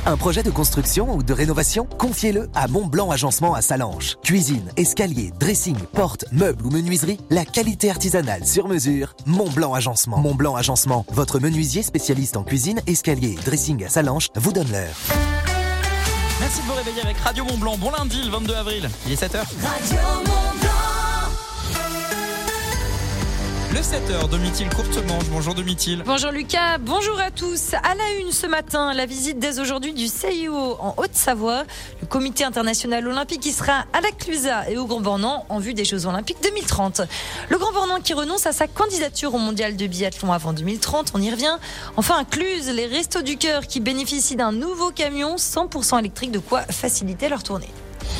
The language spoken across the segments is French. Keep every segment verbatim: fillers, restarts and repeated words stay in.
Un projet de construction ou de rénovation? Confiez-le à Montblanc Agencement à Sallanches. Cuisine, escalier, dressing, porte, meubles ou menuiserie, la qualité artisanale sur mesure. Montblanc Agencement. Montblanc Agencement, votre menuisier spécialiste en cuisine, escalier et dressing à Sallanches vous donne l'heure. Merci de vous réveiller avec Radio Mont-Blanc. Bon lundi, le vingt-deux avril. Il est sept heures. Radio Mont-Blanc. Le sept heures, Domitil Courtemanche. Bonjour Domitil. Bonjour Lucas, bonjour à tous. À la une ce matin, la visite dès aujourd'hui du C I O en Haute-Savoie. Le comité international olympique qui sera à la Clusaz et au Grand Bornand en vue des Jeux Olympiques deux mille trente. Le Grand Bornand qui renonce à sa candidature au mondial de biathlon avant deux mille trente, on y revient. Enfin, à Cluse, les Restos du Cœur qui bénéficient d'un nouveau camion cent pour cent électrique, de quoi faciliter leur tournée.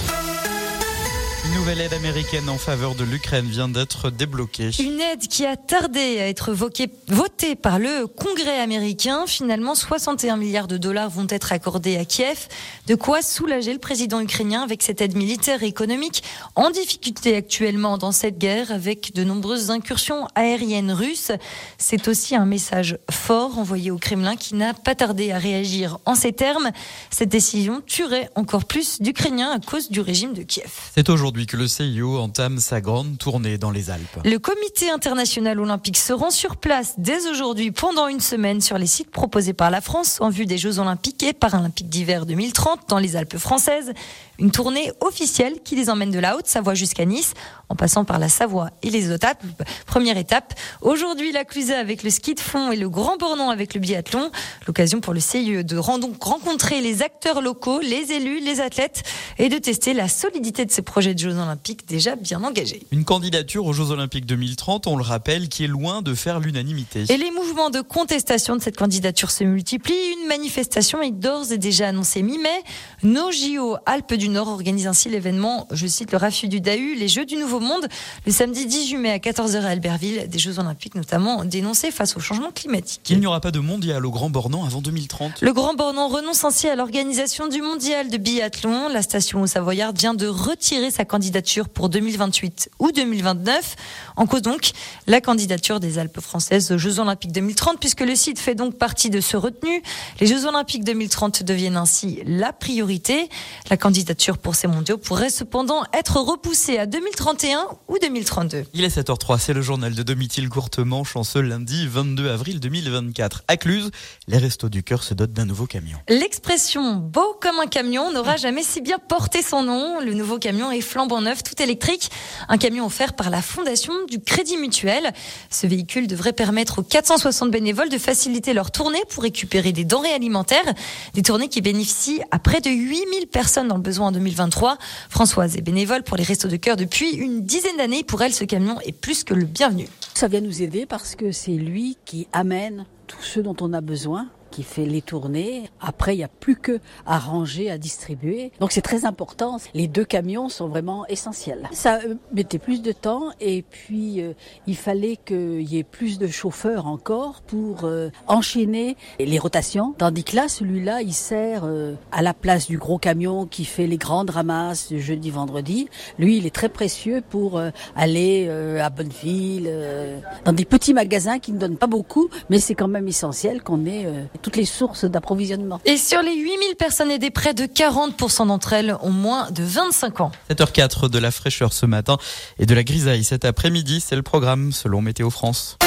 Une nouvelle aide américaine en faveur de l'Ukraine vient d'être débloquée. Une aide qui a tardé à être voquée, votée par le Congrès américain. Finalement, soixante et un milliards de dollars vont être accordés à Kiev. De quoi soulager le président ukrainien avec cette aide militaire et économique en difficulté actuellement dans cette guerre avec de nombreuses incursions aériennes russes. C'est aussi un message fort envoyé au Kremlin qui n'a pas tardé à réagir en ces termes. Cette décision tuerait encore plus d'Ukrainiens à cause du régime de Kiev. C'est aujourd'hui que le C I O entame sa grande tournée dans les Alpes. Le comité international olympique se rend sur place dès aujourd'hui pendant une semaine sur les sites proposés par la France en vue des Jeux olympiques et paralympiques d'hiver deux mille trente dans les Alpes françaises. Une tournée officielle qui les emmène de la Haute-Savoie jusqu'à Nice, en passant par la Savoie et les Hautes-Alpes. Première étape, aujourd'hui la Clusaz avec le ski de fond et le Grand Bornand avec le biathlon. L'occasion pour le C I O de rencontrer les acteurs locaux, les élus, les athlètes et de tester la solidité de ces projets de Jeux olympiques déjà bien engagés. Une candidature aux Jeux olympiques deux mille trente, on le rappelle, qui est loin de faire l'unanimité. Et les mouvements de contestation de cette candidature se multiplient. Une manifestation est d'ores et déjà annoncée mi-mai. Nos J O Alpes du Nord organisent ainsi l'événement, je cite le Rafu du Dahu, les Jeux du Nouveau Monde, le samedi dix-huit mai à quatorze heures à Albertville, des Jeux olympiques notamment dénoncés face au changement climatique. Il n'y aura pas de mondial au Grand Bornand avant deux mille trente. Le Grand Bornand renonce ainsi à l'organisation du mondial de biathlon. La station Haut-Savoyarde vient de retirer sa candidature pour deux mille vingt-huit ou deux mille vingt-neuf. En cause donc la candidature des Alpes françaises aux Jeux olympiques deux mille trente, puisque le site fait donc partie de ce retenu. Les Jeux olympiques deux mille trente deviennent ainsi la priorité. La candidature pour ces mondiaux pourrait cependant être repoussée à deux mille trente et un ou deux mille trente-deux. Il est sept heures zéro trois, c'est le journal de Domitil Courtemanche en ce lundi vingt-deux avril deux mille vingt-quatre. À Cluse, les Restos du Cœur se dotent d'un nouveau camion. L'expression « beau comme un camion » n'aura jamais si bien porté son nom. Le nouveau camion est flambant neuf, tout électrique. Un camion offert par la Fondation du Crédit Mutuel. Ce véhicule devrait permettre aux quatre cent soixante bénévoles de faciliter leur tournée pour récupérer des denrées alimentaires. Des tournées qui bénéficient à près de huit mille personnes dans le besoin en deux mille vingt-trois. Françoise est bénévole pour les Restos du Cœur depuis une dizaine d'années. Pour elle, ce camion est plus que le bienvenu. Ça vient nous aider parce que c'est lui qui amène tout ce dont on a besoin, qui fait les tournées. Après, il n'y a plus que à ranger, à distribuer. Donc c'est très important. Les deux camions sont vraiment essentiels. Ça euh, mettait plus de temps et puis euh, il fallait qu'il y ait plus de chauffeurs encore pour euh, enchaîner les rotations. Tandis que là, celui-là, il sert euh, à la place du gros camion qui fait les grandes ramasses de jeudi, vendredi. Lui, il est très précieux pour euh, aller euh, à Bonneville, euh, dans des petits magasins qui ne donnent pas beaucoup, mais c'est quand même essentiel qu'on ait euh, toutes les sources d'approvisionnement. Et sur les huit mille personnes aidées, près de quarante pour cent d'entre elles ont moins de vingt-cinq ans. sept heures zéro quatre, de la fraîcheur ce matin et de la grisaille cet après-midi, c'est le programme selon Météo France.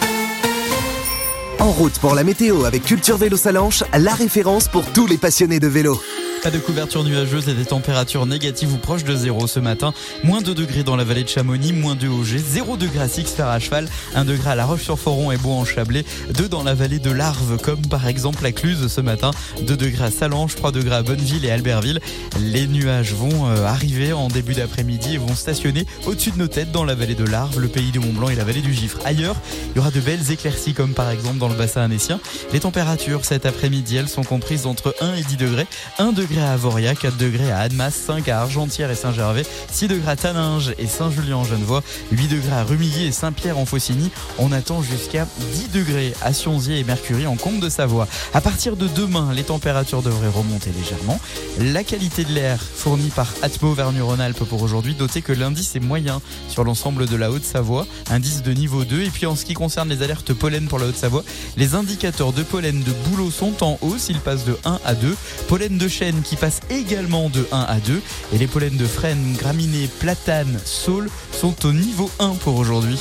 En route pour la météo avec Culture Vélo Sallanches, la référence pour tous les passionnés de vélo. Pas de couverture nuageuse et des températures négatives ou proches de zéro ce matin. Moins deux degrés dans la vallée de Chamonix, moins deux au G, zéro degré à Six-Fer à cheval, un degré à La Roche-sur-Foron et Bois-en-Chablais, deux dans la vallée de l'Arve, comme par exemple la Cluse ce matin, deux degrés à Sallanches, trois degrés à Bonneville et Albertville. Les nuages vont euh, arriver en début d'après-midi et vont stationner au-dessus de nos têtes dans la vallée de l'Arve, le pays du Mont-Blanc et la vallée du Gifre. Ailleurs, il y aura de belles éclaircies comme par exemple dans le bassin annécien. Les températures cet après-midi, elles sont comprises entre un et dix degrés, un degré degrés à Avoria, quatre degrés à Annemasse, cinq à Argentière et Saint-Gervais, six degrés à Taninges et Saint-Julien-en-Genevois, huit degrés à Rumilly et Saint-Pierre-en-Faucigny. On attend jusqu'à dix degrés à Sionzier et Mercury en Comte de Savoie. À partir de demain, les températures devraient remonter légèrement. La qualité de l'air fournie par Atmo Auvergne-Rhône-Alpes pour aujourd'hui, notez que l'indice est moyen sur l'ensemble de la Haute-Savoie, indice de niveau deux. Et puis en ce qui concerne les alertes pollen pour la Haute-Savoie, les indicateurs de pollen de Bouleau sont en hausse, ils passent de un à deux. Pollen de chêne qui passe également de un à deux. Et les pollens de frêne, graminées, platanes, saules sont au niveau un pour aujourd'hui.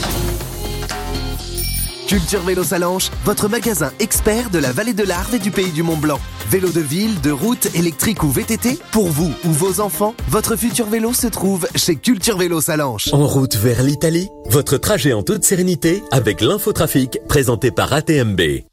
Culture Vélo Salanches, votre magasin expert de la vallée de l'Arve et du pays du Mont-Blanc. Vélo de ville, de route, électrique ou V T T, pour vous ou vos enfants, votre futur vélo se trouve chez Culture Vélo Salanches. En route vers l'Italie, votre trajet en toute sérénité avec l'infotrafic présenté par A T M B.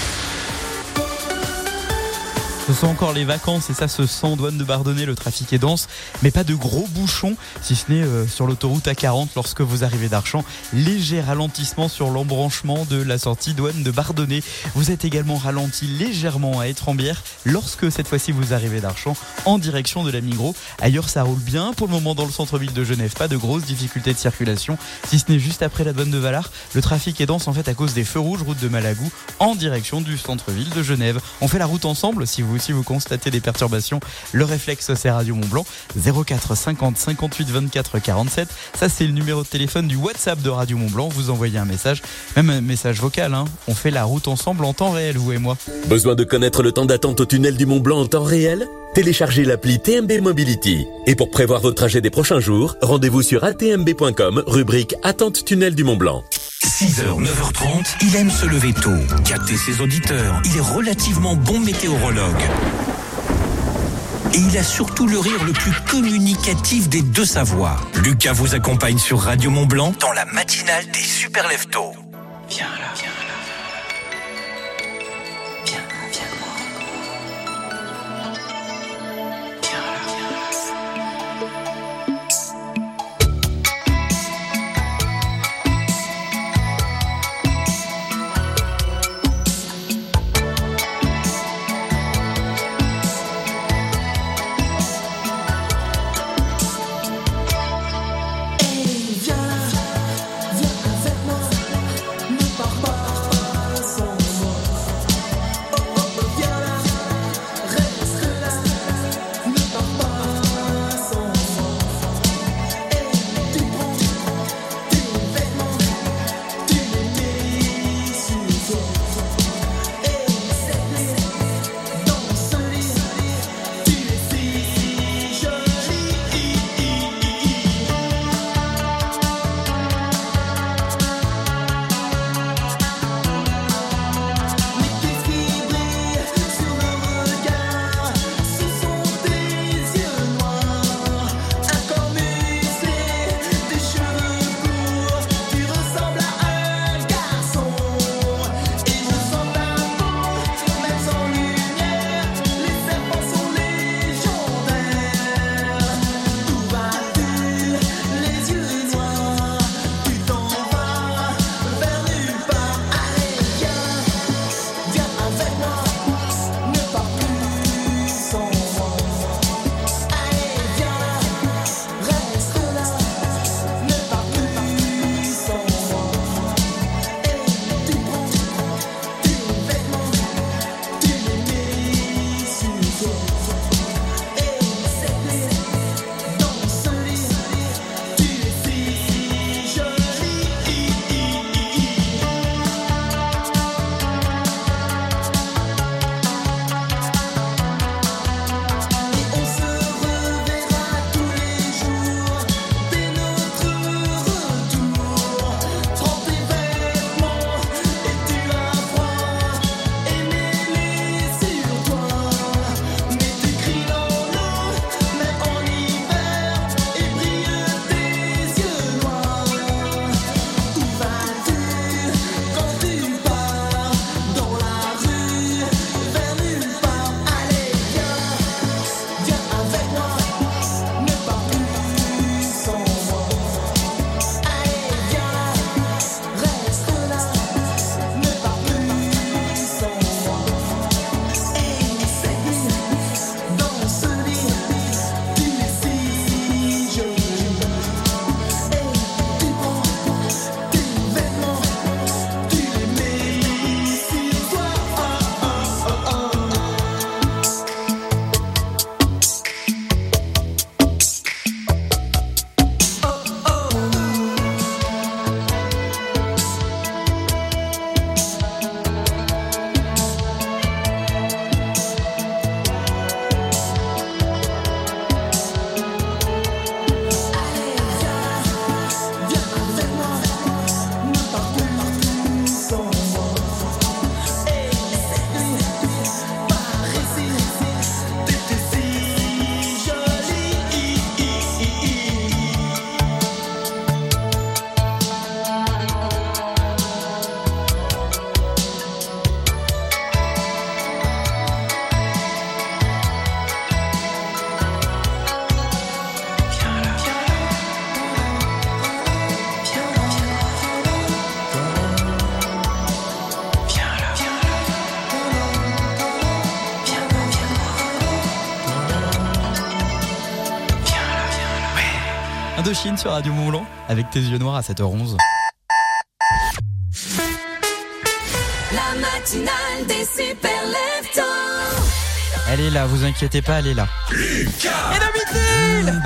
Ce sont encore les vacances et ça se sent, douane de Bardonnay, le trafic est dense, mais pas de gros bouchons, si ce n'est euh, sur l'autoroute A quarante lorsque vous arrivez d'Archamps. Léger ralentissement sur l'embranchement de la sortie douane de Bardonnay. Vous êtes également ralenti légèrement à Étrembières lorsque cette fois-ci vous arrivez d'Archamps en direction de la Migros. Ailleurs ça roule bien, pour le moment dans le centre-ville de Genève, pas de grosses difficultés de circulation, si ce n'est juste après la douane de Valard. Le trafic est dense en fait à cause des feux rouges, route de Malagou, en direction du centre-ville de Genève. On fait la route ensemble, si vous Si vous constatez des perturbations, le réflexe c'est Radio Mont-Blanc, zéro quatre cinquante cinquante-huit vingt-quatre quarante-sept. Ça c'est le numéro de téléphone du WhatsApp de Radio Mont-Blanc. Vous envoyez un message, même un message vocal, hein. On fait la route ensemble en temps réel, vous et moi. Besoin de connaître le temps d'attente au tunnel du Mont-Blanc en temps réel ? Téléchargez l'appli T M B Mobility. Et pour prévoir vos trajets des prochains jours, rendez-vous sur a t m b point com, rubrique Attente tunnel du Mont-Blanc. six heures, neuf heures trente, il aime se lever tôt, gâter ses auditeurs. Il est relativement bon météorologue. Et il a surtout le rire le plus communicatif des deux Savoies. Lucas vous accompagne sur Radio Mont-Blanc dans la matinale des Super Leftos. Viens là, viens là. Viens, viens moi. Viens là, viens Viens, viens avec moi, ne pars pas. Indochine sur Radio Mont-Blanc avec tes yeux noirs à sept heures onze. La matinale des super leftos. Elle est là, vous inquiétez pas, elle est là. Lucas et Domitil.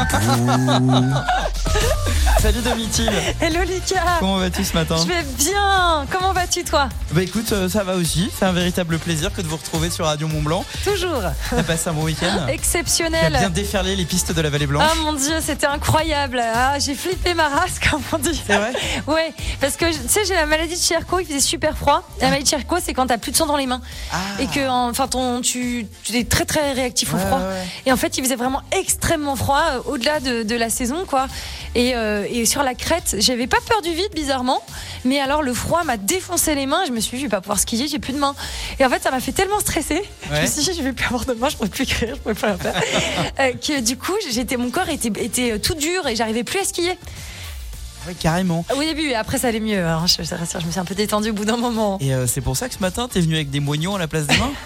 Salut Domitil. Hello Lucas. Comment vas-tu ce matin? Je vais bien. Comment vas-tu toi? Bah écoute, euh, ça va aussi. C'est un véritable plaisir que de vous retrouver sur Radio Mont-Blanc. Toujours. T'as passé un bon week-end? Exceptionnel. T'as bien déferlé les pistes de la Vallée Blanche. Ah mon Dieu, c'était incroyable. Ah, j'ai flippé ma race, comme on dit. C'est vrai? Ouais, parce que tu sais, j'ai la maladie de Charcot, il faisait super froid. La maladie de Charcot, c'est quand t'as plus de sang dans les mains. Ah. Et que, enfin, ton, tu, tu es très très réactif ouais, au froid. Ouais. Et en fait, il faisait vraiment extrêmement froid, euh, au-delà de, de la saison, quoi. Et, euh, et sur la crête, j'avais pas peur du vide, bizarrement. Mais alors, le froid m'a défoncé les mains. Je me suis dit, je vais pas pouvoir skier, j'ai plus de mains. Et en fait, ça m'a fait tellement stresser. Ouais. Je me suis dit, je vais plus avoir de mains, je pourrais plus écrire, je pourrais pas rien faire. euh, que du coup, j'étais, mon corps était, était tout dur et j'arrivais plus à skier. Oui, carrément. Au début, et après ça allait mieux. Hein. Je, je, je me suis un peu détendue au bout d'un moment. Et euh, c'est pour ça que ce matin, t'es venu avec des moignons à la place des mains?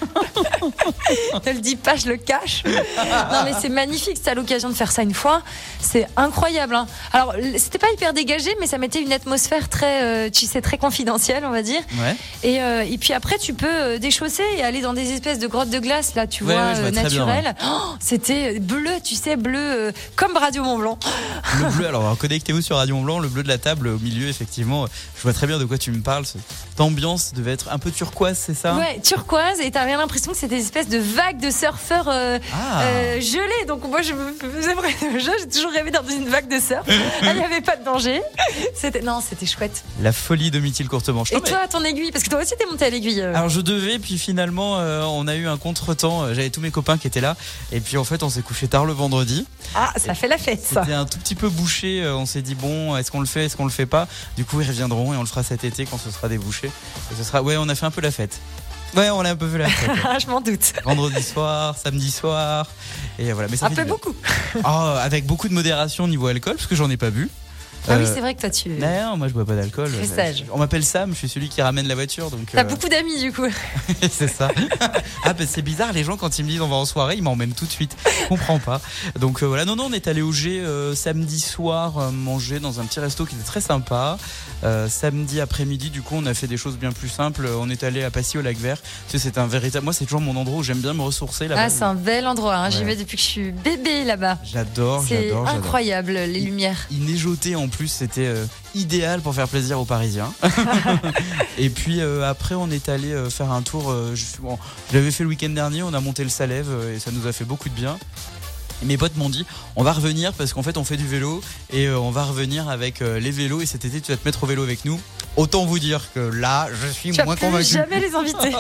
Ne le dis pas, je le cache. Non mais c'est magnifique, c'était à l'occasion de faire ça une fois. C'est incroyable. Hein. Alors c'était pas hyper dégagé, mais ça mettait une atmosphère très, euh, tu sais, très confidentielle, on va dire. Ouais. Et, euh, et puis après, tu peux euh, déchausser et aller dans des espèces de grottes de glace, là, tu ouais, vois, ouais, je vois euh, naturelles. Bien, ouais. Oh, c'était bleu, tu sais, bleu euh, comme Radio Mont-Blanc. Le bleu, alors connectez-vous sur Radio Mont-Blanc, le bleu de la table au milieu, effectivement. Je vois très bien de quoi tu me parles. Cette ambiance devait être un peu turquoise, c'est ça? Ouais, turquoise, et t'avais l'impression que c'était des espèces de vagues de surfeurs euh, ah. euh, gelés. Donc moi, je me faisais vraiment jeu. J'ai toujours rêvé dans une vague de surf. Il n'y avait pas de danger. C'était non, c'était chouette. La folie de Mithil Courtemanche. Et non, toi, mais... à ton aiguille, parce que toi aussi t'es monté à l'aiguille. Euh... Alors je devais, puis finalement, euh, on a eu un contretemps. J'avais tous mes copains qui étaient là, et puis en fait, on s'est couché tard le vendredi. Ah, ça et fait la fête. Ça. C'était un tout petit peu bouché. On s'est dit bon, est-ce qu'on le fait, est-ce qu'on le fait pas? Du coup, ils reviendront et on le fera cet été quand ce sera débouché. Et ce sera, ouais, on a fait un peu la fête. Ouais, on a un peu fait la fête. Ouais. Je m'en doute. Vendredi soir, samedi soir, et voilà. Mais ça un fait peu beaucoup. Oh, avec beaucoup de modération au niveau alcool, parce que j'en ai pas bu. Ah euh, oui, c'est vrai que toi tu. Non, moi je bois pas d'alcool. Très sage. On m'appelle Sam, je suis celui qui ramène la voiture. Donc. T'as euh... beaucoup d'amis du coup. C'est ça. Ah bah c'est bizarre, les gens quand ils me disent on va en soirée, ils m'emmènent tout de suite. Je comprends pas. Donc euh, voilà, non non, on est allé au G euh, samedi soir euh, manger dans un petit resto qui était très sympa. Euh, samedi après-midi, du coup, on a fait des choses bien plus simples. On est allé à Passy au Lac Vert. Tu sais, c'est un véritable. Moi, c'est toujours mon endroit où j'aime bien me ressourcer là-bas. Ah, c'est un bel endroit. Hein. Ouais. J'y vais depuis que je suis bébé là-bas. J'adore, c'est j'adore. C'est incroyable j'adore. les lumières. Il, il neigeautait en plus. C'était euh, idéal pour faire plaisir aux Parisiens. Et puis euh, après, on est allé euh, faire un tour. Euh, je, bon, je l'avais fait le week-end dernier. On a monté le Salève euh, et ça nous a fait beaucoup de bien. Et mes potes m'ont dit on va revenir parce qu'en fait on fait du vélo et euh, on va revenir avec euh, les vélos et cet été tu vas te mettre au vélo avec nous. Autant vous dire que là je suis tu moins convaincu. Tu vas jamais les inviter.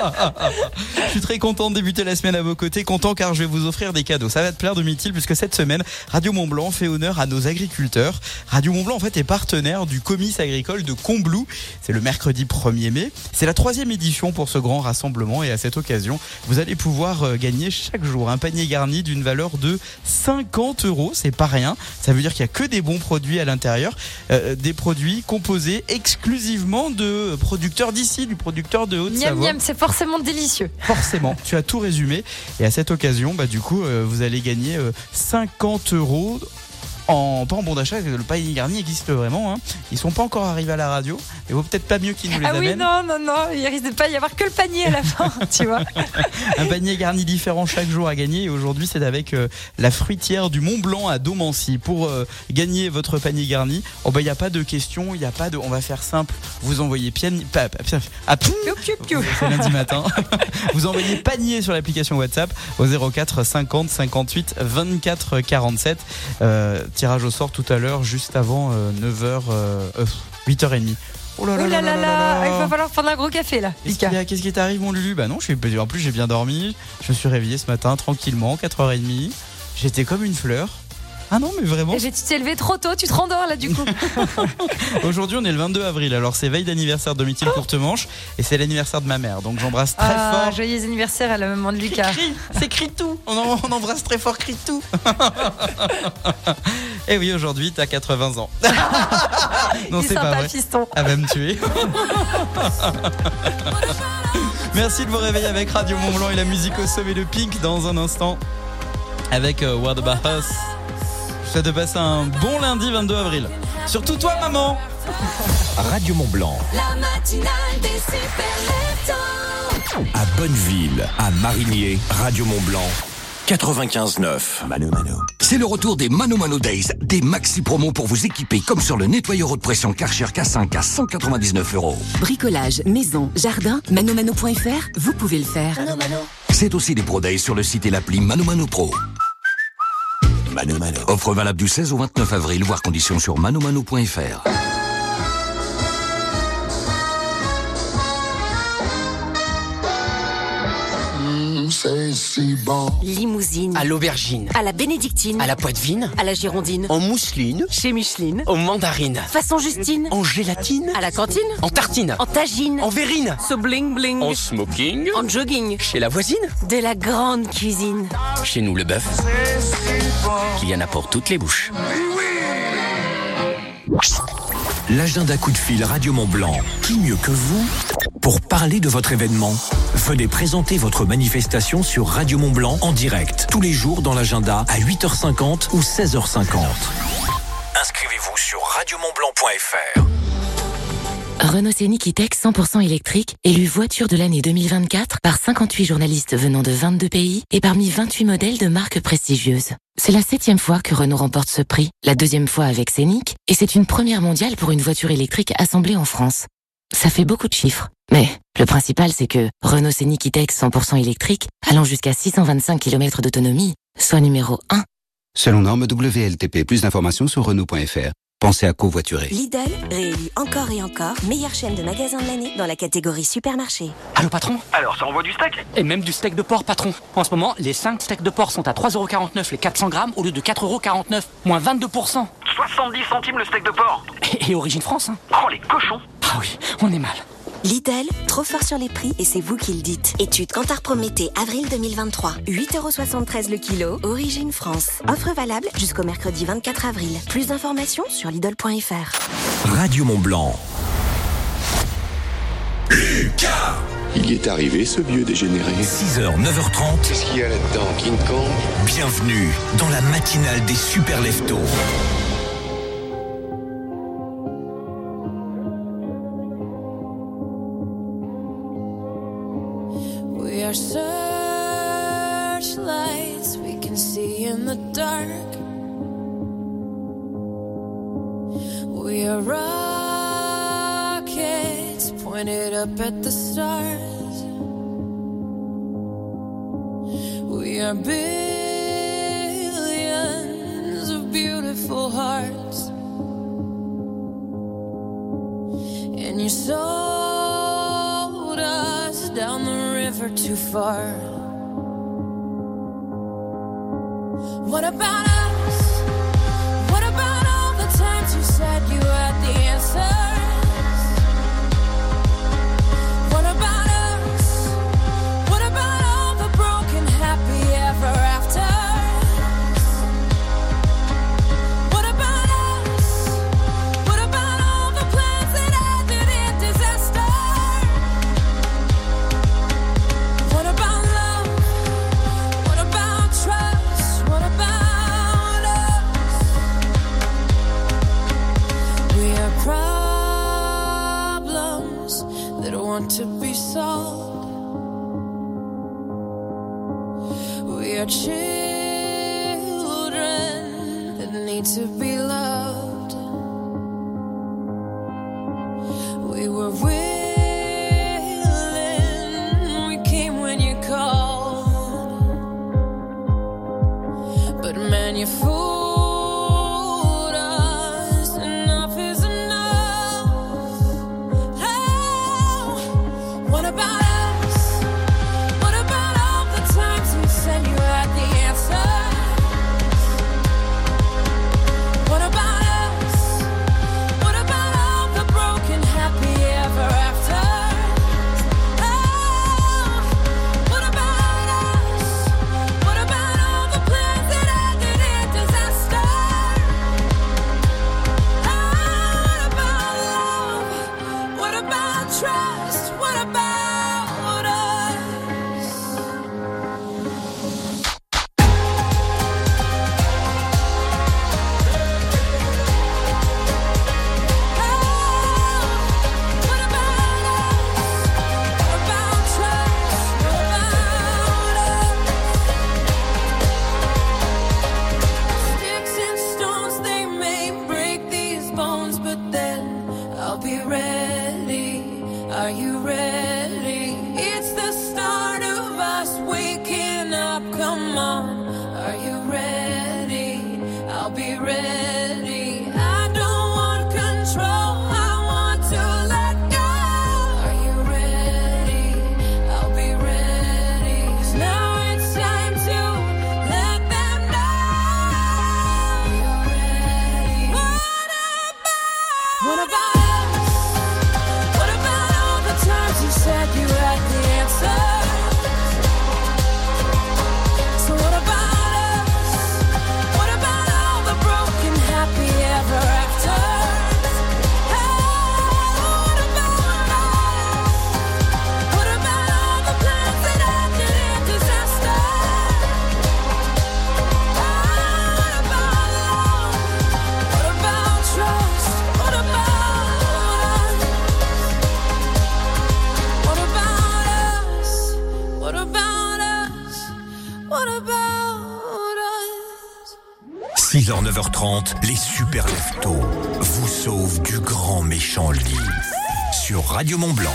Je suis très content de débuter la semaine à vos côtés, content car je vais vous offrir des cadeaux. Ça va te plaire de Mithil puisque cette semaine Radio Mont-Blanc fait honneur à nos agriculteurs. Radio Mont-Blanc en fait est partenaire du Comice agricole de Combloux. C'est le mercredi premier mai. C'est la troisième édition pour ce grand rassemblement et à cette occasion vous allez pouvoir euh, gagner chaque jour un panier garni d'une valeur de cinquante euros, c'est pas rien. Ça veut dire qu'il n'y a que des bons produits à l'intérieur, euh, des produits composés exclusivement de producteurs d'ici, du producteur de Haute-Savoie. Miam miam, c'est forcément délicieux. Forcément, tu as tout résumé. Et à cette occasion, bah du coup, euh, vous allez gagner euh, cinquante euros. En, pas en bon d'achat, le panier garni existe vraiment. Hein. Ils sont pas encore arrivés à la radio. Il vaut peut-être pas mieux qu'ils nous les ah amènent. Ah oui, non, non, non. Il risque de pas y avoir que le panier à la fin, tu vois. Un panier garni différent chaque jour à gagner. Et aujourd'hui, c'est avec euh, la fruitière du Mont Blanc à Domancy. Pour euh, gagner votre panier garni, oh bah il y a pas de question, il y a pas de. On va faire simple. Vous envoyez piani... pa... ah, c'est lundi matin. Vous envoyez panier sur l'application WhatsApp au zéro quatre cinquante cinquante-huit vingt-quatre quarante-sept. Euh, tirage au sort tout à l'heure, juste avant euh, neuf heures, euh, huit heures trente. Oh là là, oh là, là, là, là. Il va falloir prendre un gros café là. Qu'est-ce qui, a, qu'est-ce qui t'arrive mon Lulu? Bah non, je suis, en plus j'ai bien dormi. Je me suis réveillé ce matin tranquillement, quatre heures trente. J'étais comme une fleur. Ah non, mais vraiment. Et tu t'es levé trop tôt, tu te rendors là du coup. Aujourd'hui, on est le vingt-deux avril. Alors, c'est veille d'anniversaire de Mithil Courtemanche et c'est l'anniversaire de ma mère. Donc, j'embrasse très ah, fort. Joyeux anniversaire à la maman de Lucas. C'est Critou. On, en, on embrasse très fort Critou. Et oui, aujourd'hui, t'as quatre-vingts ans. Non, il c'est sympa, pas vrai. Fiston. Elle va me tuer. Merci de vous réveiller avec Radio Mont-Blanc et la musique au sommet de Pink dans un instant avec euh, What About Us. souhaite de passer un bon lundi vingt-deux avril. Surtout toi, maman. Radio Mont Blanc. La matinale des super leftos. À Bonneville, à Marigné, Radio Mont Blanc. quatre-vingt-quinze neuf. Mano Mano. C'est le retour des Mano Mano Days, des maxi promos pour vous équiper, comme sur le nettoyeur haute pression Karcher K cinq à cent quatre-vingt-dix-neuf euros. Bricolage, maison, jardin, manomano point f r, vous pouvez le faire. Mano Mano. C'est aussi des Pro Days sur le site et l'appli Mano Mano Pro. Mano Mano. Offre valable du seize au vingt-neuf avril, voire conditions sur manomano point f r. C'est si bon. Limousine. À l'aubergine. À la bénédictine. À la poitevine. À la girondine. En mousseline. Chez Micheline. En mandarine. Façon Justine. En gélatine. À la cantine. En tartine. En tagine. En verrine. So bling bling. En smoking. En jogging. Chez la voisine. De la grande cuisine. Chez nous, le bœuf. Il y en a pour toutes les bouches. L'agenda coup de fil Radio Mont Blanc. Qui mieux que vous pour parler de votre événement? Venez présenter votre manifestation sur Radio Mont Blanc en direct, tous les jours dans l'agenda à huit heures cinquante ou seize heures cinquante. Inscrivez-vous sur radio mont blanc point f r. Renault Scénic E-Tech cent pour cent électrique, élu voiture de l'année deux mille vingt-quatre par cinquante-huit journalistes venant de vingt-deux pays et parmi vingt-huit modèles de marques prestigieuses. C'est la septième fois que Renault remporte ce prix, la deuxième fois avec Scénic, et c'est une première mondiale pour une voiture électrique assemblée en France. Ça fait beaucoup de chiffres, mais le principal c'est que Renault Scénic E-Tech cent pour cent électrique, allant jusqu'à six cent vingt-cinq kilomètres d'autonomie, soit numéro un. Selon norme W L T P, plus d'informations sur renault point f r. Pensez à covoiturer. Lidl, réélu encore et encore, meilleure chaîne de magasins de l'année dans la catégorie supermarché. Allô patron? Alors ça envoie du steak? Et même du steak de porc patron. En ce moment, les cinq steaks de porc sont à trois euros quarante-neuf les quatre cents grammes au lieu de quatre euros quarante-neuf, moins vingt-deux pour cent. soixante-dix centimes le steak de porc. Et, et origine France, hein. Oh les cochons. Ah oui, on est mal. Lidl, trop fort sur les prix et c'est vous qui le dites. Étude Kantar Prométhée, avril deux mille vingt-trois. huit euros soixante-treize le kilo, origine France. Offre valable jusqu'au mercredi vingt-quatre avril. Plus d'informations sur lidl point f r. Radio Mont Blanc. Lucas. Il y est arrivé ce vieux dégénéré. six heures, neuf heures trente. Qu'est-ce qu'il y a là-dedans, King Kong? Bienvenue dans la matinale des super leftos. We are searchlights we can see in the dark. We are rockets pointed up at the stars. We are billions of beautiful hearts. And you sold us down the river too far. What about us? What about all the times you said you had the answers? What about us? What about all the broken happy ever afters? What about us? What about all the plans that ended in disaster? What about love? What about trust? What about us? We are problems that want to be solved. We are children that need to be loved. We were willing, we came when you called. But man, you fooled us. Enough is enough. Oh, what about us? What about all the times you said you had the answer? What about us? What about all the broken happy ever after? Oh, what about us? What about all the plans that ended in disaster? come on. Are you ready? I'll be ready. I don't want control, I want to let go. Are you ready? I'll be ready. 'Cause now it's time to let them know you're ready. What about? What about us? What about all the times you said you had the answer? So what about us? What about all the broken happy ever after? What about us? What about all the plans that ended in disaster? What about love? What about trust? What about us? What about us? What about us? What about us? six heures neuf heures trente, les super leftos vous sauvent du grand méchant lit sur Radio Mont Blanc.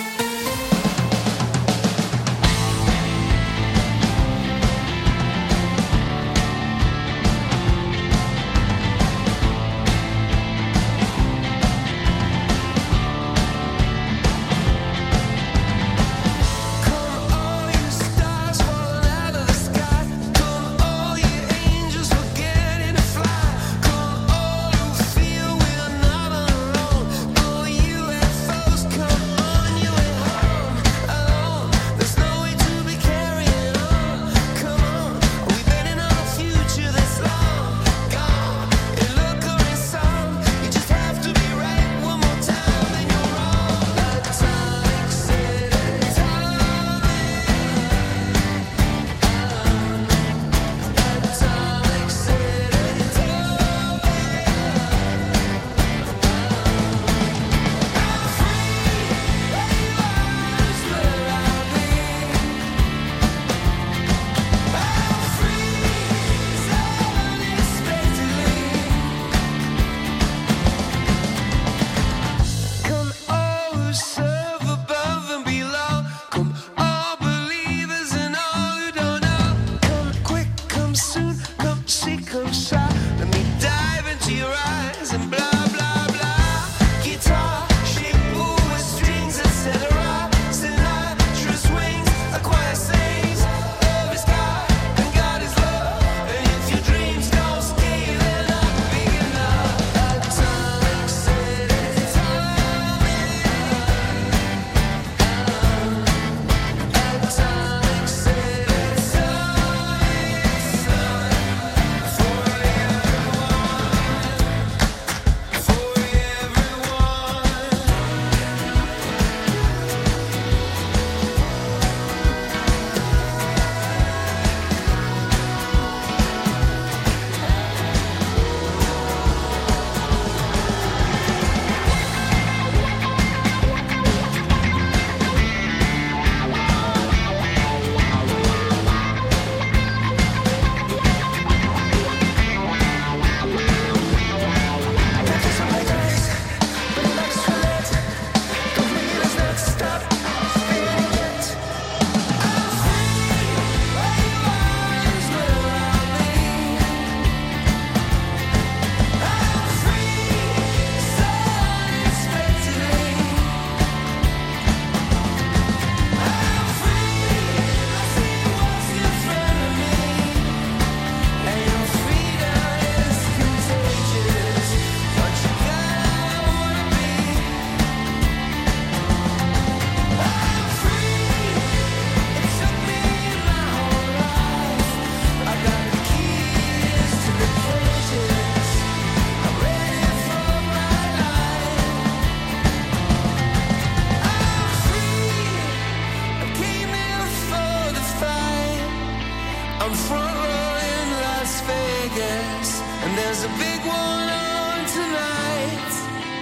There's a big one on tonight.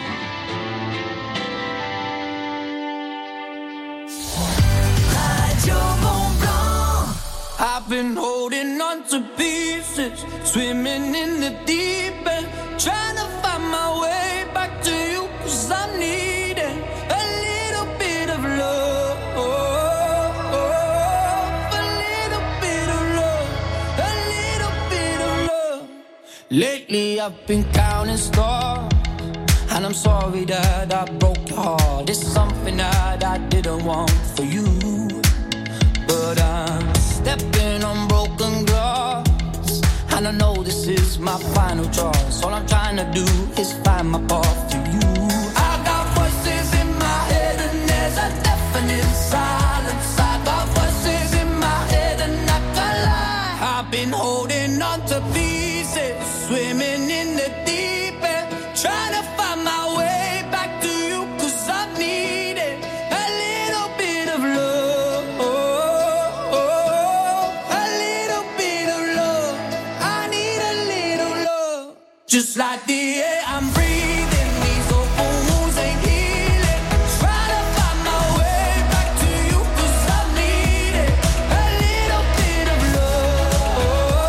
Radio Mont Blanc. I've been holding on to pieces, swimming in the deep end, trying to find my way back to you, 'cause I needed a little bit of love, a little bit of love. Lately I've been counting stars, and I'm sorry that I broke your heart. It's something that I didn't want for you, but I'm stepping on broken glass, and I know this is my final choice. All I'm trying to do is find my path to you. I got voices in my head and there's a deafening silence. I got voices in my head and I can't lie. I've been holding on to pieces, swimming in the deep end, trying to find my way back to you, cause I needed a little bit of love, a little bit of love. I need a little love, just like the air I'm breathing. These open wounds ain't healing, trying to find my way back to you, cause I needed a little bit of love,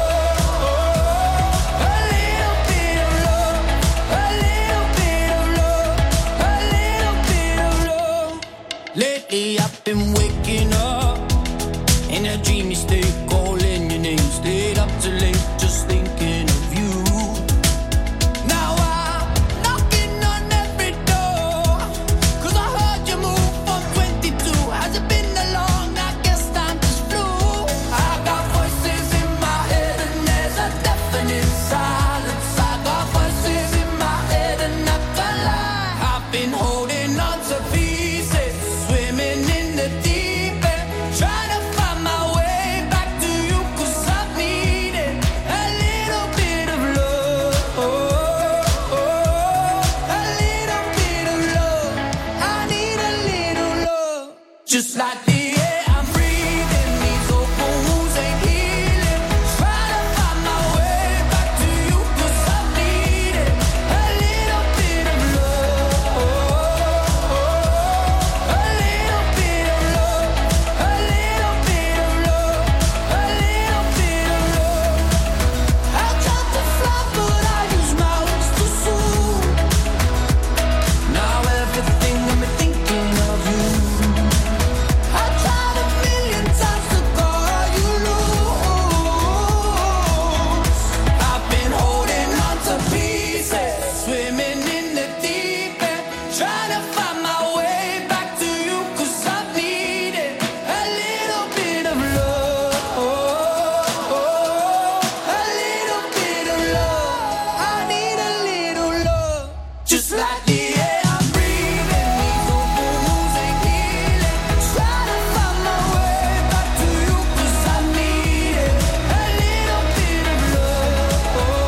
a little bit of love, a little bit of love, a little bit of love. Lately I've been waking up in a dreamy state, calling your name, stayed up too late, just thinking of you. Now I'm knocking on every door, cause I heard you move from twenty-two. Has it been that long? I guess time just flew. I got voices in my head and there's a deafening silence. I got voices in my head and I can't lie. I've been holding on to pieces, swimming in the deep end, trying to find my way back to you, cause I needed a little bit of love, a little bit of love. I need a little love, just like the air I'm breathing. These open wounds ain't healing, trying to find my way back to you, cause I needed a little bit of love, a little bit of love, a little bit of love, a little bit of love. I tried to fly but I use my wings too soon. Now everything I'm thinking of you. I tried a million times to call you loose. I've been holding on to pieces, swimming in the deep end, trying to find my way back to you, cause I needed a little bit of love, a little bit of love. I need a little love, just like the air I'm breathing. These open wounds ain't healing, trying to find my way back to you, cause I needed a little bit of love,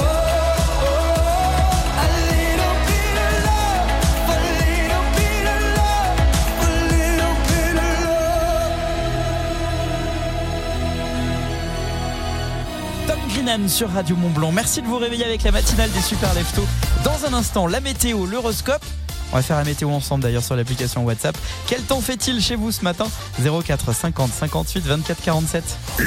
a little bit of love, a little bit of love, a little bit of love. Tom Grennan sur Radio Mont-Blanc. Merci de vous réveiller avec la matinale des Super Leftos. Dans un instant, la météo, l'horoscope. On va faire la météo ensemble d'ailleurs sur l'application WhatsApp. Quel temps fait-il chez vous ce matin? zéro quatre cinquante cinquante-huit vingt-quatre quarante-sept.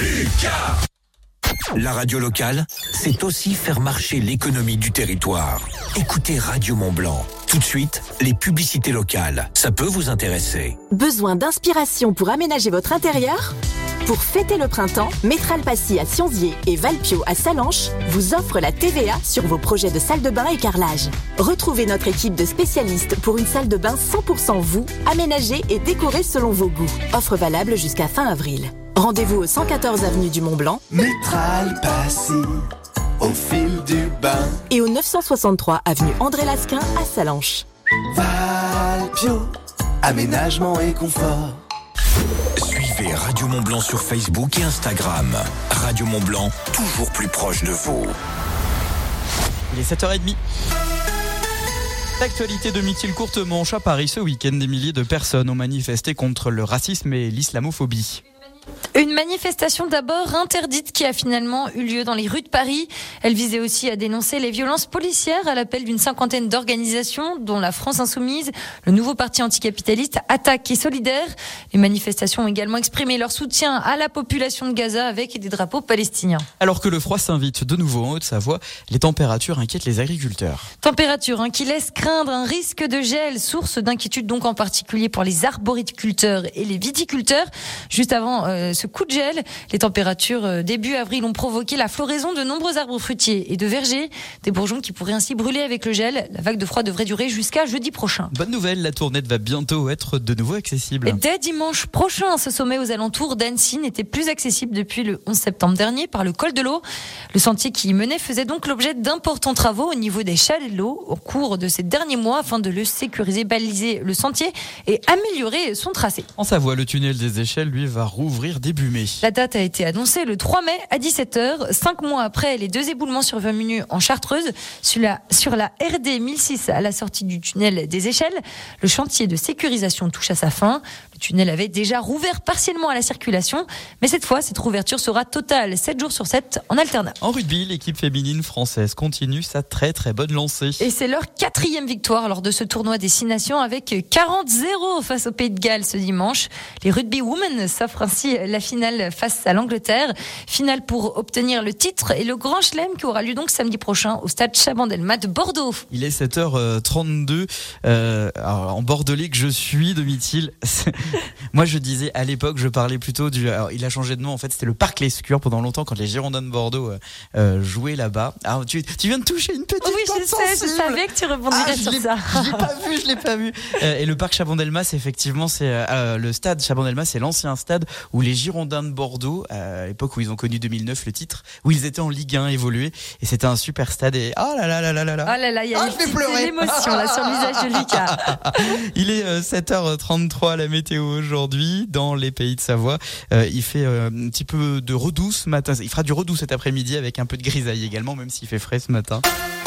La radio locale, c'est aussi faire marcher l'économie du territoire. Écoutez Radio Mont-Blanc. Tout de suite, les publicités locales. Ça peut vous intéresser. Besoin d'inspiration pour aménager votre intérieur? Pour fêter le printemps, Métral Passy à Sionzier et Valpio à Salanches vous offre la T V A sur vos projets de salle de bain et carrelage. Retrouvez notre équipe de spécialistes pour une salle de bain cent pour cent vous, aménagée et décorée selon vos goûts. Offre valable jusqu'à fin avril. Rendez-vous au cent quatorze avenue du Mont-Blanc. Métral Passy, au fil du bain. Et au neuf cent soixante-trois avenue André Lasquin à Salanches. Valpio, aménagement et confort. Suivez Radio Mont-Blanc sur Facebook et Instagram. Radio Mont-Blanc, toujours plus proche de vous. Il est sept heures trente. L'actualité de Mithil Courtemanche à Paris ce week-end. Des milliers de personnes ont manifesté contre le racisme et l'islamophobie. Une manifestation d'abord interdite qui a finalement eu lieu dans les rues de Paris. Elle visait aussi à dénoncer les violences policières à l'appel d'une cinquantaine d'organisations, dont la France Insoumise, le nouveau parti anticapitaliste Attaque et Solidaire. Les manifestations ont également exprimé leur soutien à la population de Gaza avec des drapeaux palestiniens. Alors que le froid s'invite de nouveau en Haute-Savoie, les températures inquiètent les agriculteurs. Température hein, qui laisse craindre un risque de gel, source d'inquiétude donc en particulier pour les arboriculteurs et les viticulteurs. Juste avant euh, ce ce coup de gel. Les températures euh, début avril ont provoqué la floraison de nombreux arbres fruitiers et de vergers. Des bourgeons qui pourraient ainsi brûler avec le gel. La vague de froid devrait durer jusqu'à jeudi prochain. Bonne nouvelle, la tournette va bientôt être de nouveau accessible. Et dès dimanche prochain, ce sommet aux alentours d'Annecy n'était plus accessible depuis le onze septembre dernier par le col de l'eau. Le sentier qui y menait faisait donc l'objet d'importants travaux au niveau des chalets de l'eau au cours de ces derniers mois afin de le sécuriser, baliser le sentier et améliorer son tracé. En Savoie, le tunnel des échelles, lui, va rouvrir début mai. La date a été annoncée le trois mai à dix-sept heures, cinq mois après les deux éboulements survenus en Chartreuse sur la, sur la R D mille six à la sortie du tunnel des échelles. Le chantier de sécurisation touche à sa fin. Le tunnel avait déjà rouvert partiellement à la circulation, mais cette fois, cette rouverture sera totale, sept jours sur sept en alternance. En rugby, l'équipe féminine française continue sa très très bonne lancée. Et c'est leur quatrième victoire lors de ce tournoi des Six Nations avec quarante zéro face au Pays de Galles ce dimanche. Les Rugby Women s'offrent ainsi la finale face à l'Angleterre. Finale pour obtenir le titre et le Grand Chelem qui aura lieu donc samedi prochain au stade Chabandelmas de Bordeaux. Il est sept heures trente-deux. Euh, alors, en bordelais que je suis, Domitil, moi je disais à l'époque, je parlais plutôt du... Alors, il a changé de nom, en fait c'était le Parc Lescure pendant longtemps quand les Girondins de Bordeaux euh, euh, jouaient là-bas. Alors, tu, tu viens de toucher une petite Oui, je sais, je savais que tu rebondirais ah, sur je ça. Je l'ai pas vu, je l'ai pas vu. Euh, et le Parc Chabandelmas, effectivement, c'est euh, le stade Chabandelmas, c'est l'ancien stade où les Girondins de Bordeaux, euh, à l'époque où ils ont connu deux mille neuf le titre, où ils étaient en Ligue un évolué, et c'était un super stade. Et oh là là là là là là. Oh là là, il y a ah, une petite émotion là sur le visage de Lucas. Il est euh, sept heures trente-trois à la météo aujourd'hui dans les Pays de Savoie. Euh, il fait euh, un petit peu de redoux ce matin. Il fera du redoux cet après-midi avec un peu de grisaille également, même s'il fait frais ce matin.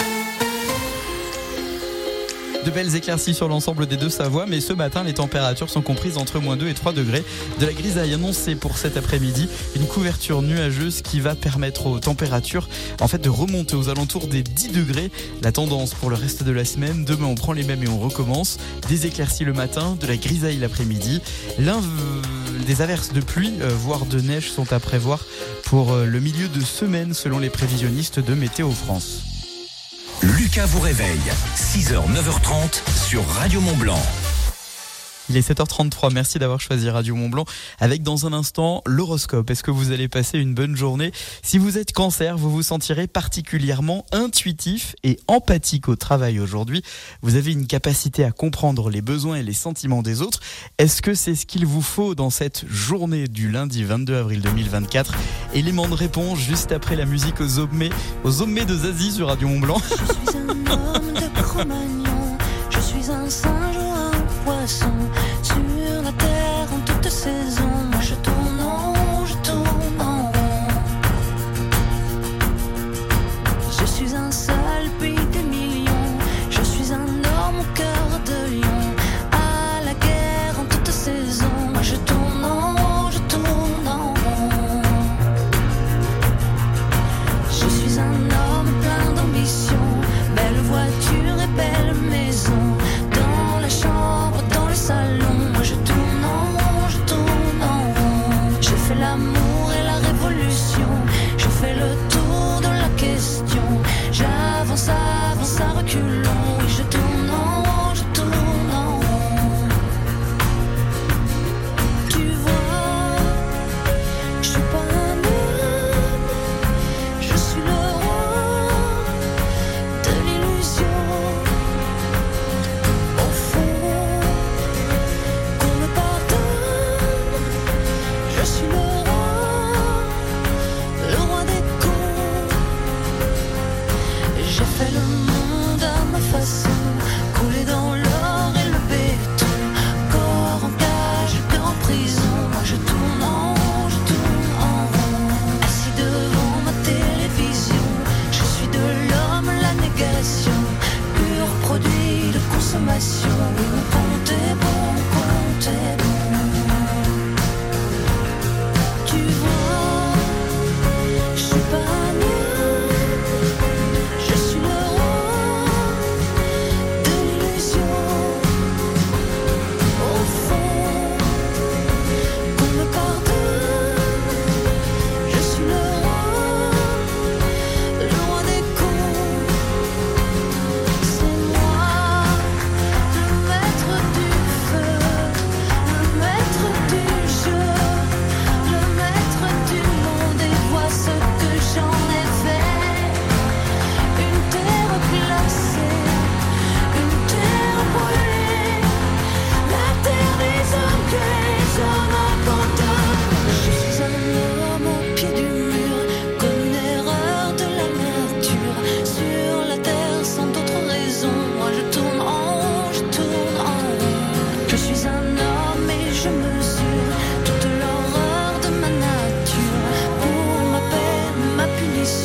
De belles éclaircies sur l'ensemble des deux Savoies, mais ce matin, les températures sont comprises entre moins deux et trois degrés. De la grisaille annoncée pour cet après-midi, une couverture nuageuse qui va permettre aux températures en fait de remonter aux alentours des dix degrés. La tendance pour le reste de la semaine, demain on prend les mêmes et on recommence. Des éclaircies le matin, de la grisaille l'après-midi. L'un des averses de pluie, euh, voire de neige sont à prévoir pour euh, le milieu de semaine selon les prévisionnistes de Météo France. Lucas vous réveille, six heures neuf heures trente sur Radio Mont-Blanc. Il est sept heures trente-trois, merci d'avoir choisi Radio Mont-Blanc. Avec dans un instant l'horoscope. Est-ce que vous allez passer une bonne journée ? Si vous êtes Cancer, vous vous sentirez particulièrement intuitif et empathique au travail aujourd'hui. Vous avez une capacité à comprendre les besoins et les sentiments des autres. Est-ce que c'est ce qu'il vous faut dans cette journée du lundi vingt-deux avril deux mille vingt-quatre ? Élément de réponse juste après la musique aux sommets, aux sommets de Zazie sur Radio Mont-Blanc. Je suis un homme de Cro-Magnon, je suis un singe ou un poisson. Sur la terre en toute saison, moi je tourne en rond, je tourne en rond. Je suis un seul pays des millions, je suis un homme au cœur de lion. À la guerre en toute saison, moi je tourne en rond, je tourne en rond. Je suis un homme plein d'ambition, belle voiture et belle maison. Dans la chambre, dans le salon, moi je tourne en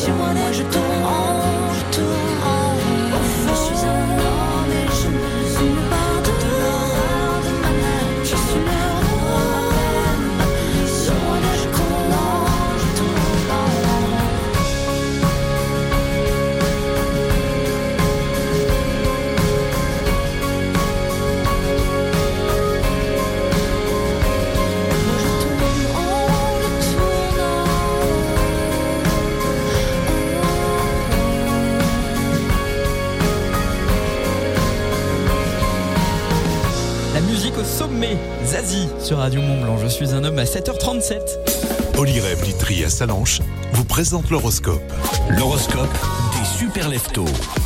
sur moi, moi je tourne en rond, je tourne en rond. Je suis un homme et je ne suis pas de toi. Je suis l'heure de moi, sur moi je tourne en rond, je tourne en rond. Au sommet, Zazie sur Radio Mont-Blanc. Je suis un homme à sept heures trente-sept. Olyrève Litry à Salanches vous présente l'horoscope. L'horoscope des super leftos.